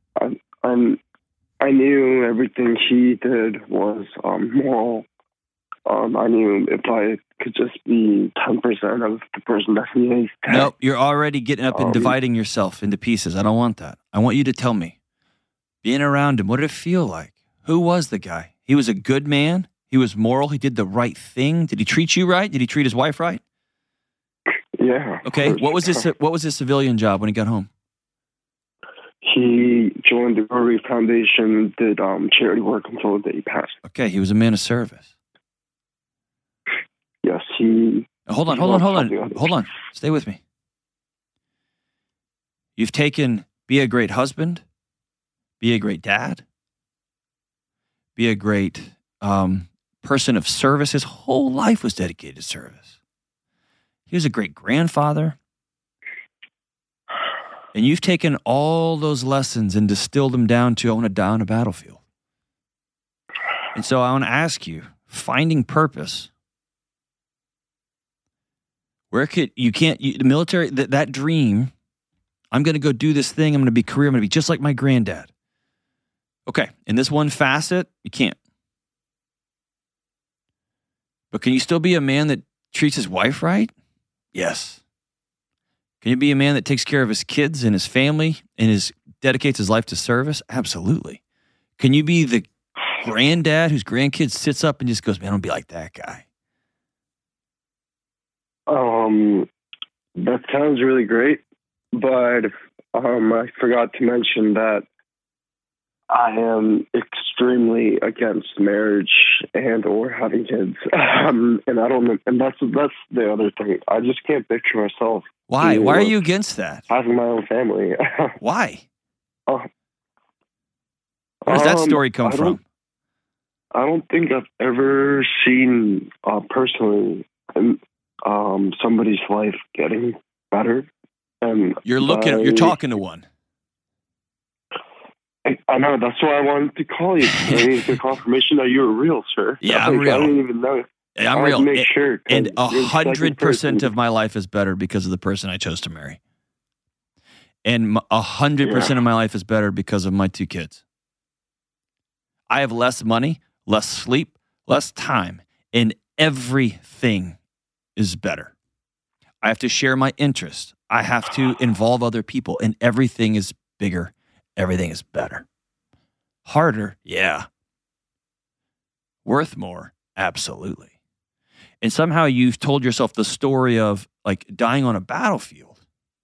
I knew everything he did was moral. I knew if I could just be 10% of the person that he is. Nope, you're already getting up and dividing yourself into pieces. I don't want that. I want you to tell me, being around him, what did it feel like? Who was the guy? He was a good man. He was moral. He did the right thing. Did he treat you right? Did he treat his wife right? Yeah. Okay. What was his civilian job when he got home? He joined the Rotary Foundation, did charity work until the day he passed. Okay, he was a man of service. Yes, he... Hold on. Stay with me. You've taken be a great husband, be a great dad, be a great person of service. His whole life was dedicated to service. He was a great grandfather. And you've taken all those lessons and distilled them down to, I want to die on a battlefield. And so I want to ask you, finding purpose, the military, that dream, I'm going to go do this thing, I'm going to be career, I'm going to be just like my granddad. Okay, in this one facet, you can't. But can you still be a man that treats his wife right? Yes. Can you be a man that takes care of his kids and his family and dedicates his life to service? Absolutely. Can you be the granddad whose grandkid sits up and just goes, man, I don't be like that guy? That sounds really great, but I forgot to mention that I am extremely against marriage and or having kids, and I don't. And that's the other thing. I just can't picture myself. Why? Why are you against that? Having my own family. Why? Where does that story come from? I don't think I've ever seen personally somebody's life getting better. And you're talking to one. I know. That's why I wanted to call you. I need the confirmation that you're real, sir. Yeah, I'm real. I didn't even know. I'm real. Make sure. And 100% of my life is better because of the person I chose to marry. And 100% of my life is better because of my 2 kids. I have less money, less sleep, less time, and everything is better. I have to share my interests. I have to involve other people, and everything is bigger. Everything is better. Harder, yeah. Worth more, absolutely. And somehow you've told yourself the story of like dying on a battlefield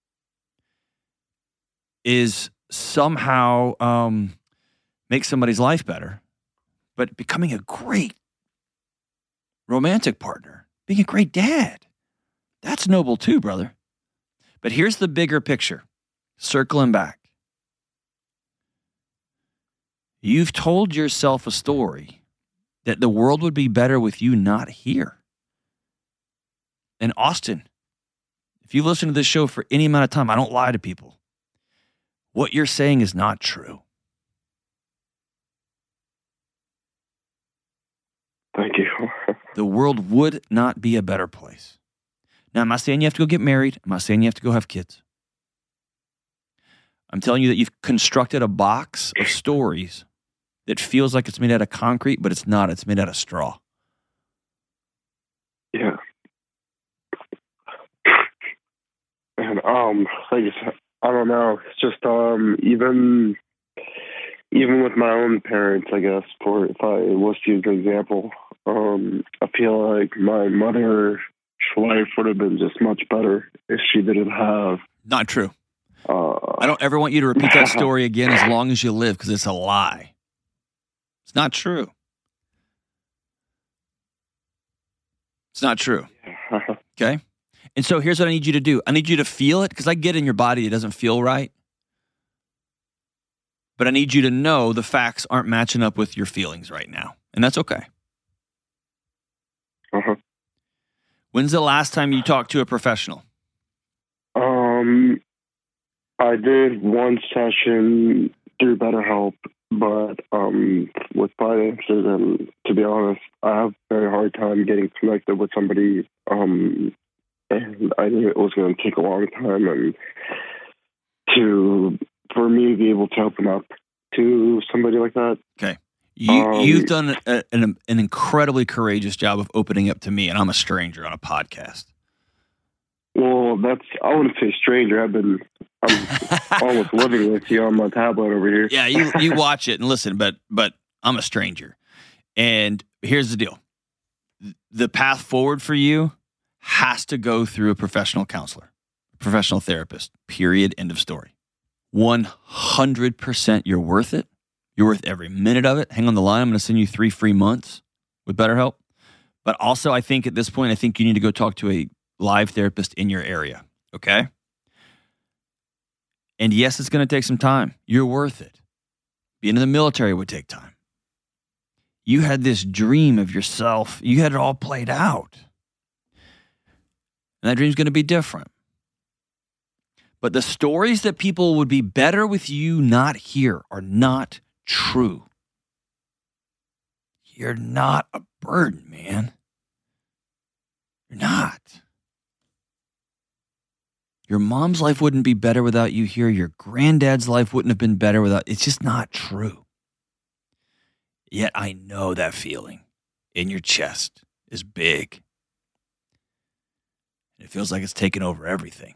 is somehow make somebody's life better, but becoming a great romantic partner, being a great dad, that's noble too, brother. But here's the bigger picture, circling back. You've told yourself a story that the world would be better with you not here. And Austin, if you listen to this show for any amount of time, I don't lie to people. What you're saying is not true. Thank you. The world would not be a better place. Now, I'm not saying you have to go get married. I'm not saying you have to go have kids. I'm telling you that you've constructed a box of stories that feels like it's made out of concrete, but it's not. It's made out of straw. Yeah. And like I said, I don't know. It's just even with my own parents, I guess. If I was to use an example, I feel like my mother's life would have been just much better if she didn't have. Not true. I don't ever want you to repeat that story again as long as you live, because it's a lie. It's not true. It's not true. Okay? And so here's what I need you to do. I need you to feel it, because I get in your body it doesn't feel right. But I need you to know the facts aren't matching up with your feelings right now. And that's okay. Uh-huh. When's the last time you talked to a professional? I did one session through BetterHelp, But with finances, and to be honest, I have a very hard time getting connected with somebody. And I knew it was going to take a long time, and for me to be able to open up to somebody like that. Okay. You've done an incredibly courageous job of opening up to me, and I'm a stranger on a podcast. Well, I wouldn't say stranger. I'm almost living with you on my tablet over here. Yeah, you watch it and listen, but I'm a stranger. And here's the deal. The path forward for you has to go through a professional counselor, professional therapist, period, end of story. 100% you're worth it. You're worth every minute of it. Hang on the line. I'm going to send you 3 free months with BetterHelp. But also, I think at this point, you need to go talk to a live therapist in your area, okay? And yes, it's going to take some time. You're worth it. Being in the military would take time. You had this dream of yourself. You had it all played out. And that dream's going to be different. But the stories that people would be better with you not here are not true. You're not a burden, man. You're not. Your mom's life wouldn't be better without you here. Your granddad's life wouldn't have been better without. It's just not true. Yet I know that feeling in your chest is big. It feels like it's taken over everything.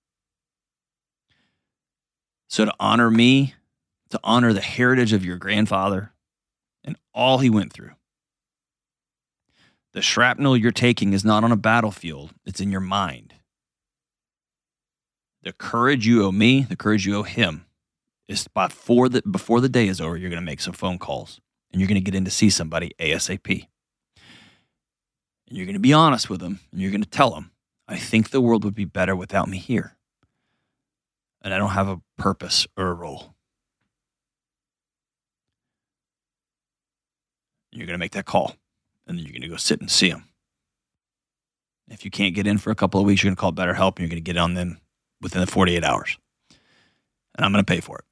So to honor me, to honor the heritage of your grandfather and all he went through, the shrapnel you're taking is not on a battlefield. It's in your mind. The courage you owe me, the courage you owe him, is before the day is over, you're going to make some phone calls and you're going to get in to see somebody ASAP. And you're going to be honest with them and you're going to tell them, I think the world would be better without me here. And I don't have a purpose or a role. And you're going to make that call. And then you're going to go sit and see them. If you can't get in for a couple of weeks, you're going to call BetterHelp and you're going to get on them within the 48 hours. And I'm going to pay for it.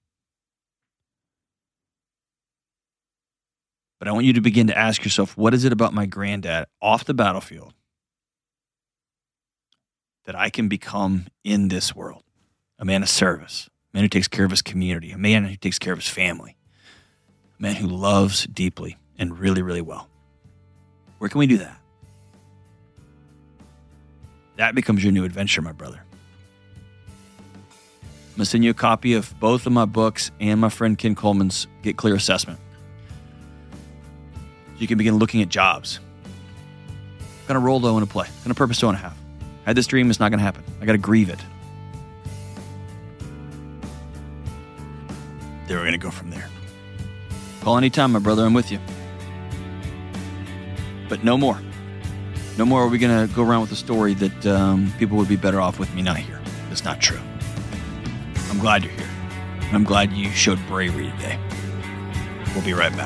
But I want you to begin to ask yourself, what is it about my granddad off the battlefield that I can become in this world? A man of service, a man who takes care of his community, a man who takes care of his family, a man who loves deeply and really, really well. Where can we do that? That becomes your new adventure, my brother. I'm going to send you a copy of both of my books and my friend Ken Coleman's Get Clear Assessment. So you can begin looking at jobs. What kind of role do I want to play? What kind of purpose do I want to have? I had this dream, it's not going to happen. I got to grieve it. Then we're going to go from there. Call anytime, my brother. I'm with you. But no more. No more are we going to go around with the story that people would be better off with me not here. It's not true. I'm glad you're here. And I'm glad you showed bravery today. We'll be right back.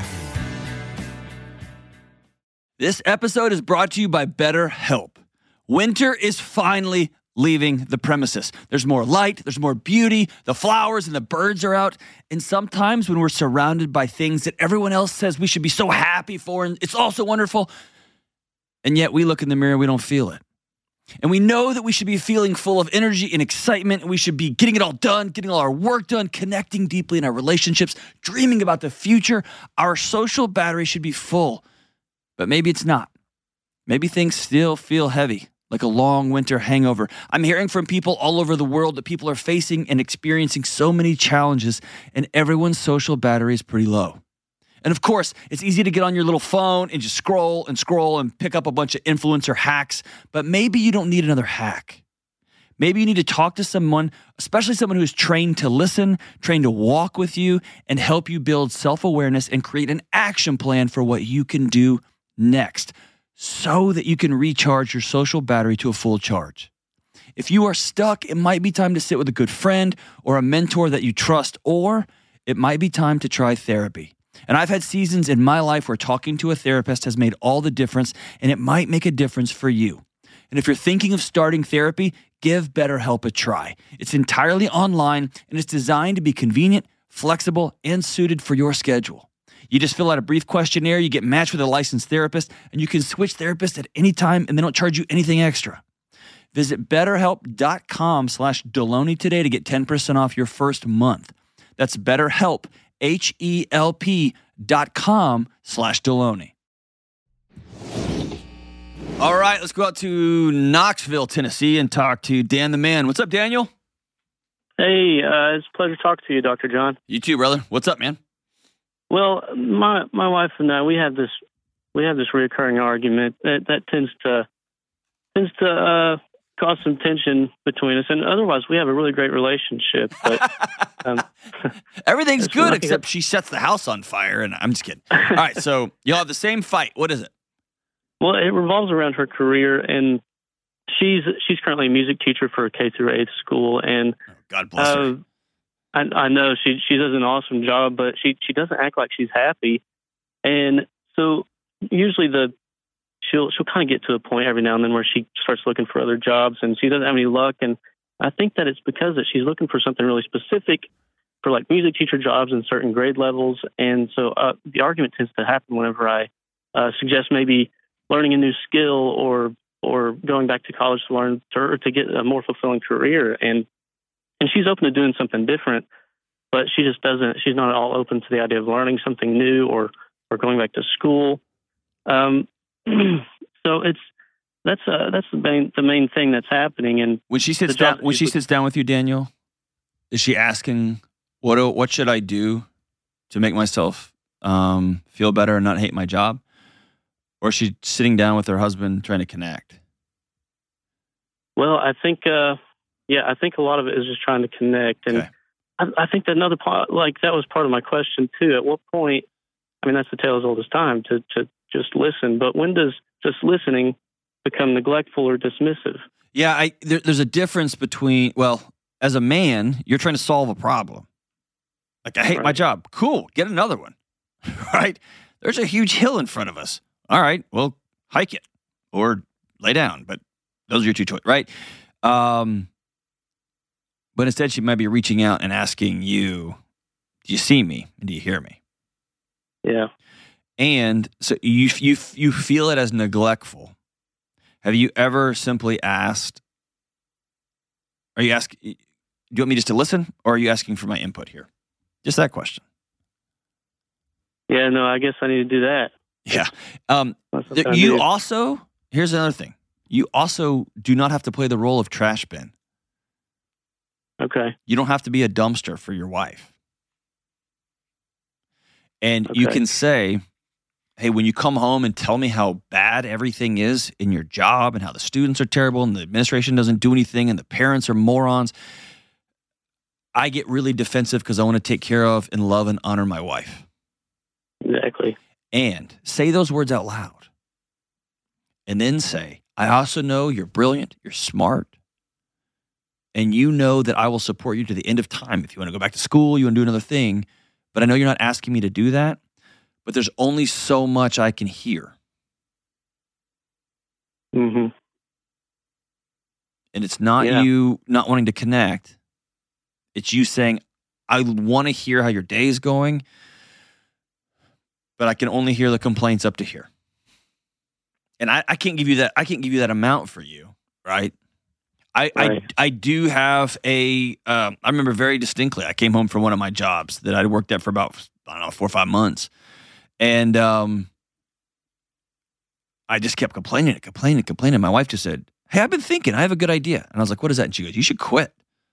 This episode is brought to you by BetterHelp. Winter is finally leaving the premises. There's more light, there's more beauty, the flowers and the birds are out. And sometimes when we're surrounded by things that everyone else says we should be so happy for, and it's all so wonderful, and yet we look in the mirror and we don't feel it. And we know that we should be feeling full of energy and excitement, and we should be getting it all done, getting all our work done, connecting deeply in our relationships, dreaming about the future. Our social battery should be full, but maybe it's not. Maybe things still feel heavy, like a long winter hangover. I'm hearing from people all over the world that people are facing and experiencing so many challenges, and everyone's social battery is pretty low. And of course, it's easy to get on your little phone and just scroll and pick up a bunch of influencer hacks, but maybe you don't need another hack. Maybe you need to talk to someone, especially someone who's trained to listen, trained to walk with you, and help you build self-awareness and create an action plan for what you can do next, so that you can recharge your social battery to a full charge. If you are stuck, it might be time to sit with a good friend or a mentor that you trust, or it might be time to try therapy. And I've had seasons in my life where talking to a therapist has made all the difference, and it might make a difference for you. And if you're thinking of starting therapy, give BetterHelp a try. It's entirely online, and it's designed to be convenient, flexible, and suited for your schedule. You just fill out a brief questionnaire, you get matched with a licensed therapist, and you can switch therapists at any time, and they don't charge you anything extra. Visit BetterHelp.com/Delony today to get 10% off your first month. That's BetterHelp, HELP.com/Delony. All right, let's go out to Knoxville, Tennessee, and talk to Dan the Man. What's up, Daniel? Hey, it's a pleasure to talk to you, Dr. John. You too, brother. What's up, man? Well, my wife and I, we have this recurring argument that tends to cause some tension between us, and otherwise we have a really great relationship. But everything's good except she sets the house on fire, and I'm just kidding. All right, so y'all have the same fight. What is it? Well, it revolves around her career, and she's currently a music teacher for a K through 8th school, and God bless her. I know she does an awesome job, but she doesn't act like she's happy, and so usually she'll kind of get to a point every now and then where she starts looking for other jobs, and she doesn't have any luck, and I think that it's because that she's looking for something really specific for like music teacher jobs in certain grade levels, and so the argument tends to happen whenever I suggest maybe learning a new skill or going back to college to learn or to get a more fulfilling career, and she's open to doing something different, but she just doesn't. She's not at all open to the idea of learning something new or going back to school. So that's the main thing that's happening. And when she sits down with you, Daniel, is she asking what should I do to make myself feel better and not hate my job, or is she sitting down with her husband trying to connect? Well, I think. I think a lot of it is just trying to connect. And okay. I think that another part, like that was part of my question too. At what point, I mean, that's the tale as old as time to just listen. But when does just listening become neglectful or dismissive? Yeah, there's a difference between, well, as a man, you're trying to solve a problem. Like, I hate my job. Cool, get another one. Right? There's a huge hill in front of us. All right, well, hike it or lay down. But those are your two choices, right? But instead, she might be reaching out and asking you, do you see me? And do you hear me? Yeah. And so you feel it as neglectful. Have you ever simply asked, do you want me just to listen, or are you asking for my input here? Just that question. Yeah, no, I guess I need to do that. Yeah. Here's another thing. You also do not have to play the role of trash bin. Okay. You don't have to be a dumpster for your wife. And you can say, hey, when you come home and tell me how bad everything is in your job and how the students are terrible and the administration doesn't do anything and the parents are morons, I get really defensive because I want to take care of and love and honor my wife. Exactly. And say those words out loud. And then say, I also know you're brilliant, you're smart, and you know that I will support you to the end of time. If you want to go back to school, you want to do another thing, but I know you're not asking me to do that, but there's only so much I can hear. Mm-hmm. And it's not you not wanting to connect. It's you saying, I want to hear how your day is going, but I can only hear the complaints up to here. And I can't give you that. I can't give you that amount for you, right? I do have I remember very distinctly, I came home from one of my jobs that I'd worked at for about, 4 or 5 months. And I just kept complaining. My wife just said, hey, I've been thinking, I have a good idea. And I was like, what is that? And she goes, you should quit.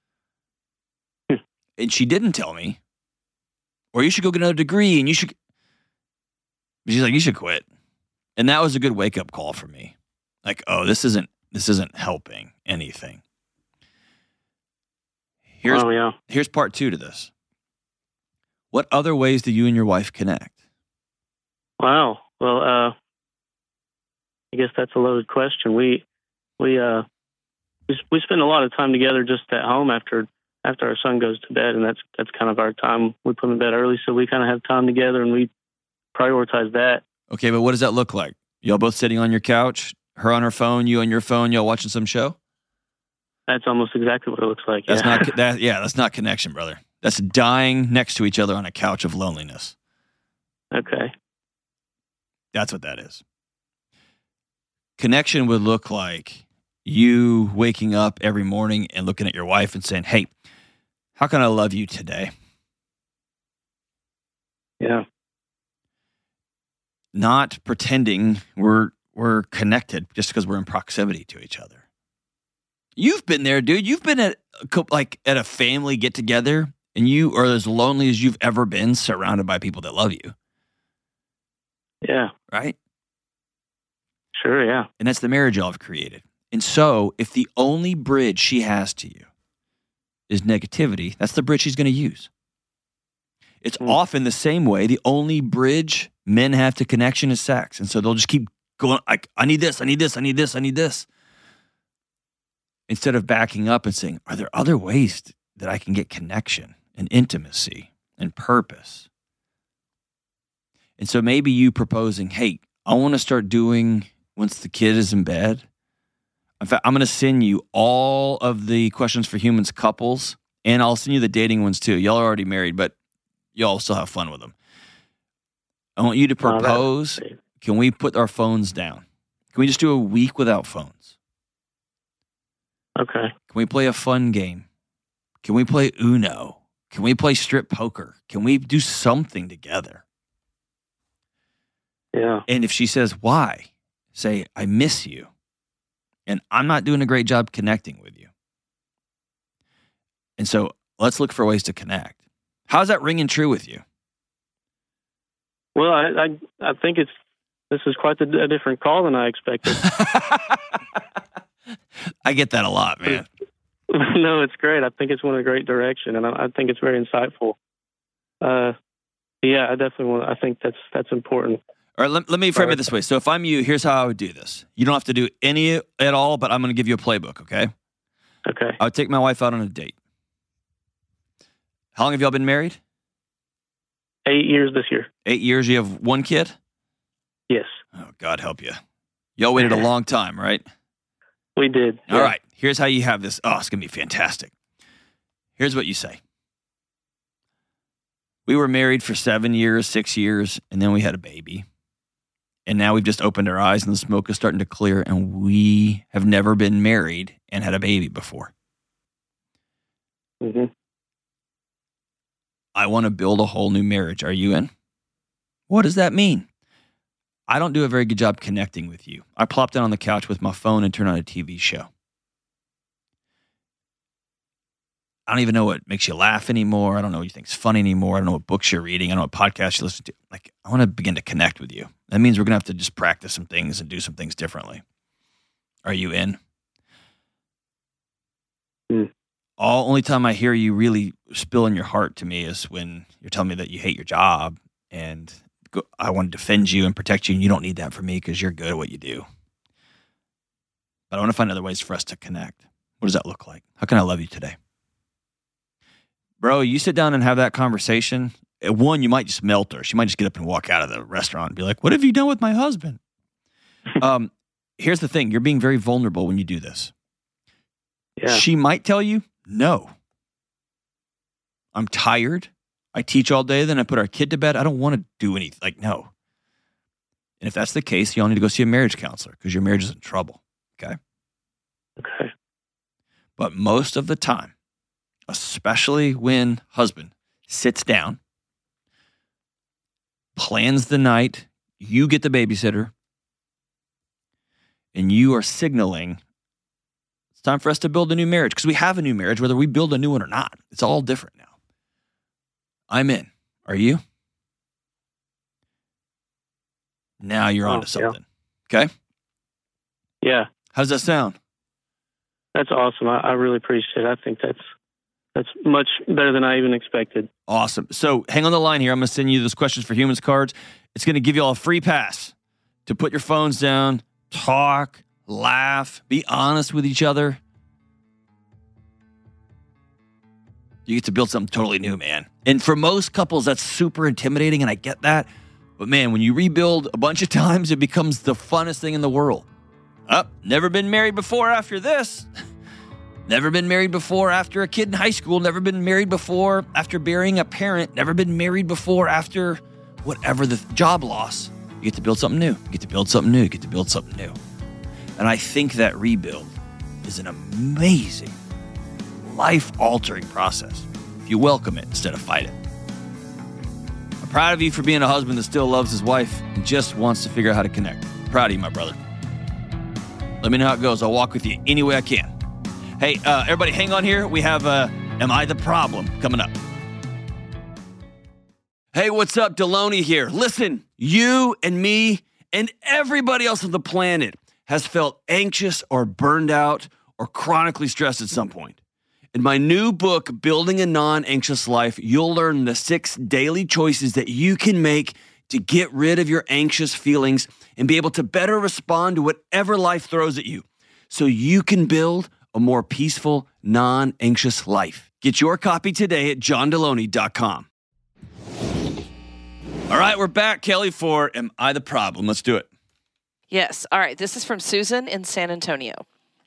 And she didn't tell me, or you should go get another degree and she's like, you should quit. And that was a good wake-up call for me. Like, oh, this isn't helping anything. Here's part 2 to this. What other ways do you and your wife connect? Wow. Well, I guess that's a loaded question. We spend a lot of time together just at home after our son goes to bed, and that's kind of our time. We put him to bed early, so we kind of have time together, and we prioritize that. Okay, but what does that look like? Y'all both sitting on your couch, her on her phone, you on your phone, y'all watching some show? That's almost exactly what it looks like. That's not connection, brother. That's dying next to each other on a couch of loneliness. Okay. That's what that is. Connection would look like you waking up every morning and looking at your wife and saying, hey, how can I love you today? Yeah. Not pretending we're connected just because we're in proximity to each other. You've been there, dude. You've been at a family get together and you are as lonely as you've ever been, surrounded by people that love you. Yeah. Right? Sure, yeah. And that's the marriage y'all have created. And so if the only bridge she has to you is negativity, that's the bridge she's going to use. It's often the same way. The only bridge men have to connection is sex. And so they'll just keep going, like, I need this, I need this, I need this, I need this. Instead of backing up and saying, are there other ways that I can get connection and intimacy and purpose? And so maybe you proposing, hey, I want to start doing once the kid is in bed. In fact, I'm going to send you all of the questions for humans couples, and I'll send you the dating ones too. Y'all are already married, but y'all still have fun with them. I want you to propose. Can we put our phones down? Can we just do a week without phones? Okay. Can we play a fun game? Can we play Uno? Can we play strip poker? Can we do something together? Yeah. And if she says, why? Say, I miss you. And I'm not doing a great job connecting with you. And so let's look for ways to connect. How's that ringing true with you? Well, I think this is quite a different call than I expected. I get that a lot, man. No, it's great. I think it's one of a great direction, and I think it's very insightful. Yeah, I definitely want. I think that's important. All right, let me frame it this way. So if I'm you, here's how I would do this. You don't have to do any at all, but I'm going to give you a playbook, okay? Okay. I would take my wife out on a date. How long have y'all been married? 8 years this year. 8 years. You have one kid? Yes. Oh, God help you. Y'all waited a long time, right? We did. All right. Here's how you have this. Oh, it's going to be fantastic. Here's what you say. We were married for 7 years, 6 years, and then we had a baby. And now we've just opened our eyes and the smoke is starting to clear, and we have never been married and had a baby before. Mm-hmm. I want to build a whole new marriage. Are you in? What does that mean? I don't do a very good job connecting with you. I plop down on the couch with my phone and turn on a TV show. I don't even know what makes you laugh anymore. I don't know what you think's funny anymore. I don't know what books you're reading. I don't know what podcasts you listen to. Like, I want to begin to connect with you. That means we're going to have to just practice some things and do some things differently. Are you in? Only time I hear you really spilling your heart to me is when you're telling me that you hate your job and I want to defend you and protect you, and you don't need that from me because you're good at what you do. But I want to find other ways for us to connect. What does that look like? How can I love you today? Bro, you sit down and have that conversation. One, you might just melt her. She might just get up and walk out of the restaurant and be like, what have you done with my husband? Here's the thing. You're being very vulnerable when you do this. Yeah. She might tell you, no. I'm tired. I teach all day. Then I put our kid to bed. I don't want to do anything. Like, no. And if that's the case, y'all need to go see a marriage counselor because your marriage is in trouble. Okay? Okay. But most of the time, especially when husband sits down, plans the night, you get the babysitter, and you are signaling it's time for us to build a new marriage because we have a new marriage, whether we build a new one or not. It's all different now. I'm in. Are you? Now you're onto something. Yeah. Okay? Yeah. How does that sound? That's awesome. I really appreciate it. I think that's much better than I even expected. Awesome. So hang on the line here. I'm going to send you those questions for humans cards. It's going to give you all a free pass to put your phones down, talk, laugh, be honest with each other. You get to build something totally new, man. And for most couples, that's super intimidating, and I get that. But man, when you rebuild a bunch of times, it becomes the funnest thing in the world. Never been married before after this. Never been married before after a kid in high school. Never been married before after burying a parent. Never been married before after whatever the job loss. You get to build something new. You get to build something new. You get to build something new. And I think that rebuild is an amazing, life-altering process if you welcome it instead of fight it. I'm proud of you for being a husband that still loves his wife and just wants to figure out how to connect. Proud of you, my brother. Let me know how it goes. I'll walk with you any way I can. Hey, everybody, hang on here. We have Am I the Problem coming up. Hey, what's up? Deloney here. Listen, you and me and everybody else on the planet has felt anxious or burned out or chronically stressed at some point. In my new book, Building a Non-Anxious Life, you'll learn the 6 daily choices that you can make to get rid of your anxious feelings and be able to better respond to whatever life throws at you so you can build a more peaceful, non-anxious life. Get your copy today at johndeloney.com. All right, we're back, Kelly, for Am I the Problem? Let's do it. Yes. All right. This is from Susan in San Antonio.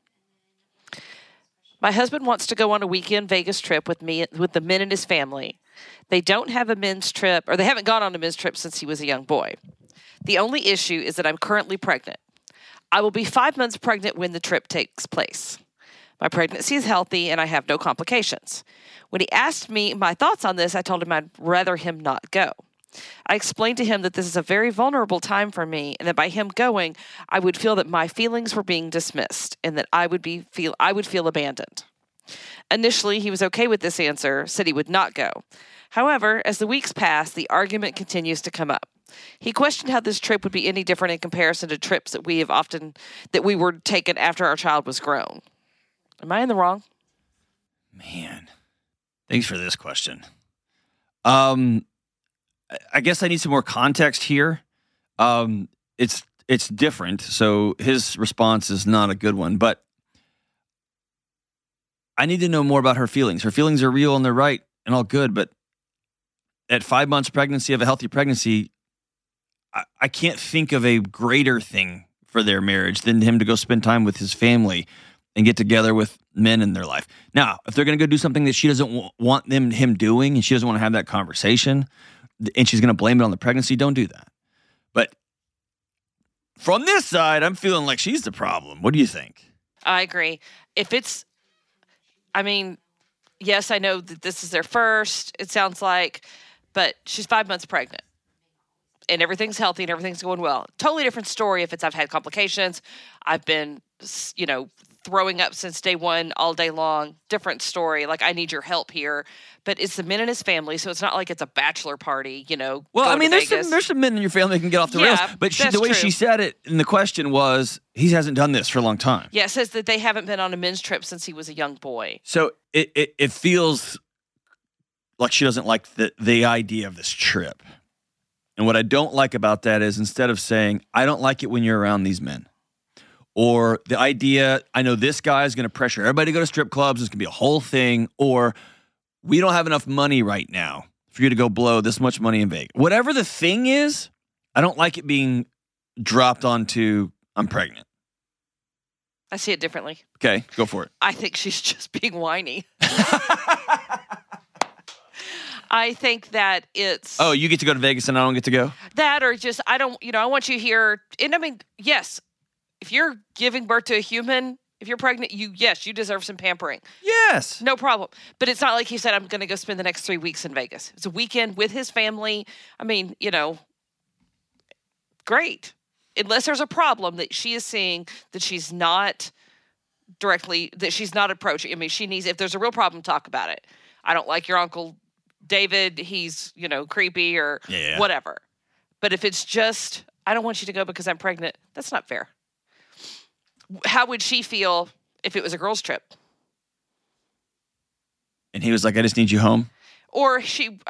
My husband wants to go on a weekend Vegas trip with the men in his family. They don't have a men's trip, or they haven't gone on a men's trip since he was a young boy. The only issue is that I'm currently pregnant. I will be 5 months pregnant when the trip takes place. My pregnancy is healthy and I have no complications. When he asked me my thoughts on this, I told him I'd rather him not go. I explained to him that this is a very vulnerable time for me and that by him going, I would feel that my feelings were being dismissed and that I would feel abandoned. Initially, he was okay with this answer, said he would not go. However, as the weeks pass, the argument continues to come up. He questioned how this trip would be any different in comparison to trips that we were taken after our child was grown. Am I in the wrong? Man, thanks for this question. I guess I need some more context here. It's different, so his response is not a good one, but I need to know more about her feelings. Her feelings are real and they're right and all good, but at 5 months pregnancy of a healthy pregnancy, I can't think of a greater thing for their marriage than him to go spend time with his family and get together with men in their life. Now, if they're going to go do something that she doesn't want him doing and she doesn't want to have that conversation and she's going to blame it on the pregnancy, don't do that. But from this side, I'm feeling like she's the problem. What do you think? I agree. Yes, I know that this is their first, it sounds like, but she's 5 months pregnant. And everything's healthy and everything's going well. Totally different story if I've had complications. I've been, throwing up since day one all day long. Different story. Like, I need your help here. But it's the men in his family, so it's not like it's a bachelor party, Well, there's some men in your family that can get off the rails. But the way she said it in the question was, he hasn't done this for a long time. Yeah, it says that they haven't been on a men's trip since he was a young boy. So it feels like she doesn't like the idea of this trip. And what I don't like about that is instead of saying, I don't like it when you're around these men, or the idea, I know this guy is going to pressure everybody to go to strip clubs, it's going to be a whole thing, or we don't have enough money right now for you to go blow this much money in Vegas. Whatever the thing is, I don't like it being dropped onto, I'm pregnant. I see it differently. Okay, go for it. I think she's just being whiny. I think that it's... Oh, you get to go to Vegas and I don't get to go? That, or just, I want you here. And yes, if you're giving birth to a human, if you're pregnant, you deserve some pampering. Yes. No problem. But it's not like he said, I'm going to go spend the next 3 weeks in Vegas. It's a weekend with his family. Great. Unless there's a problem that she is seeing that she's not approaching. She needs, if there's a real problem, talk about it. I don't like your Uncle David, he's, creepy or whatever. But if it's just, I don't want you to go because I'm pregnant, that's not fair. How would she feel if it was a girl's trip? And he was like, I just need you home? Or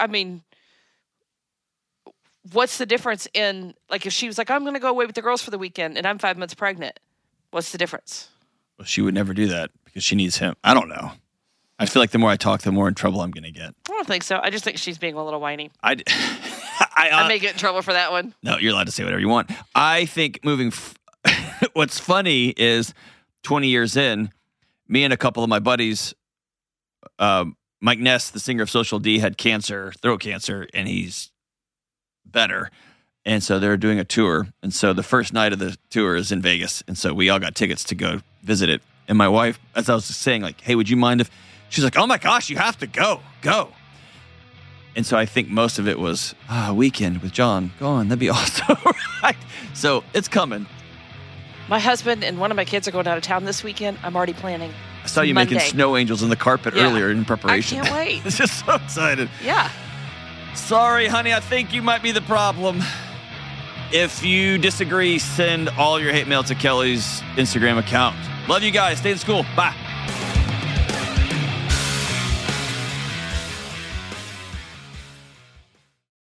what's the difference in, if she was like, I'm going to go away with the girls for the weekend and I'm 5 months pregnant, what's the difference? Well, she would never do that because she needs him. I don't know. I feel like the more I talk, the more in trouble I'm going to get. I don't think so. I just think she's being a little whiny. I may get in trouble for that one. No, you're allowed to say whatever you want. I think what's funny is 20 years in, me and a couple of my buddies, Mike Ness, the singer of Social D, had cancer, throat cancer, and he's better. And so they're doing a tour. And so the first night of the tour is in Vegas. And so we all got tickets to go visit it. And my wife, as I was saying, like, hey, would you mind if... She's like, oh my gosh, you have to go. And so I think most of it was, a weekend with John. Go on, that'd be awesome. Right? So it's coming. My husband and one of my kids are going out of town this weekend. I'm already planning. I saw you Monday. making snow angels on the carpet earlier in preparation. I can't wait. It's just so excited. Yeah. Sorry, honey, I think you might be the problem. If you disagree, send all your hate mail to Kelly's Instagram account. Love you guys. Stay in school. Bye.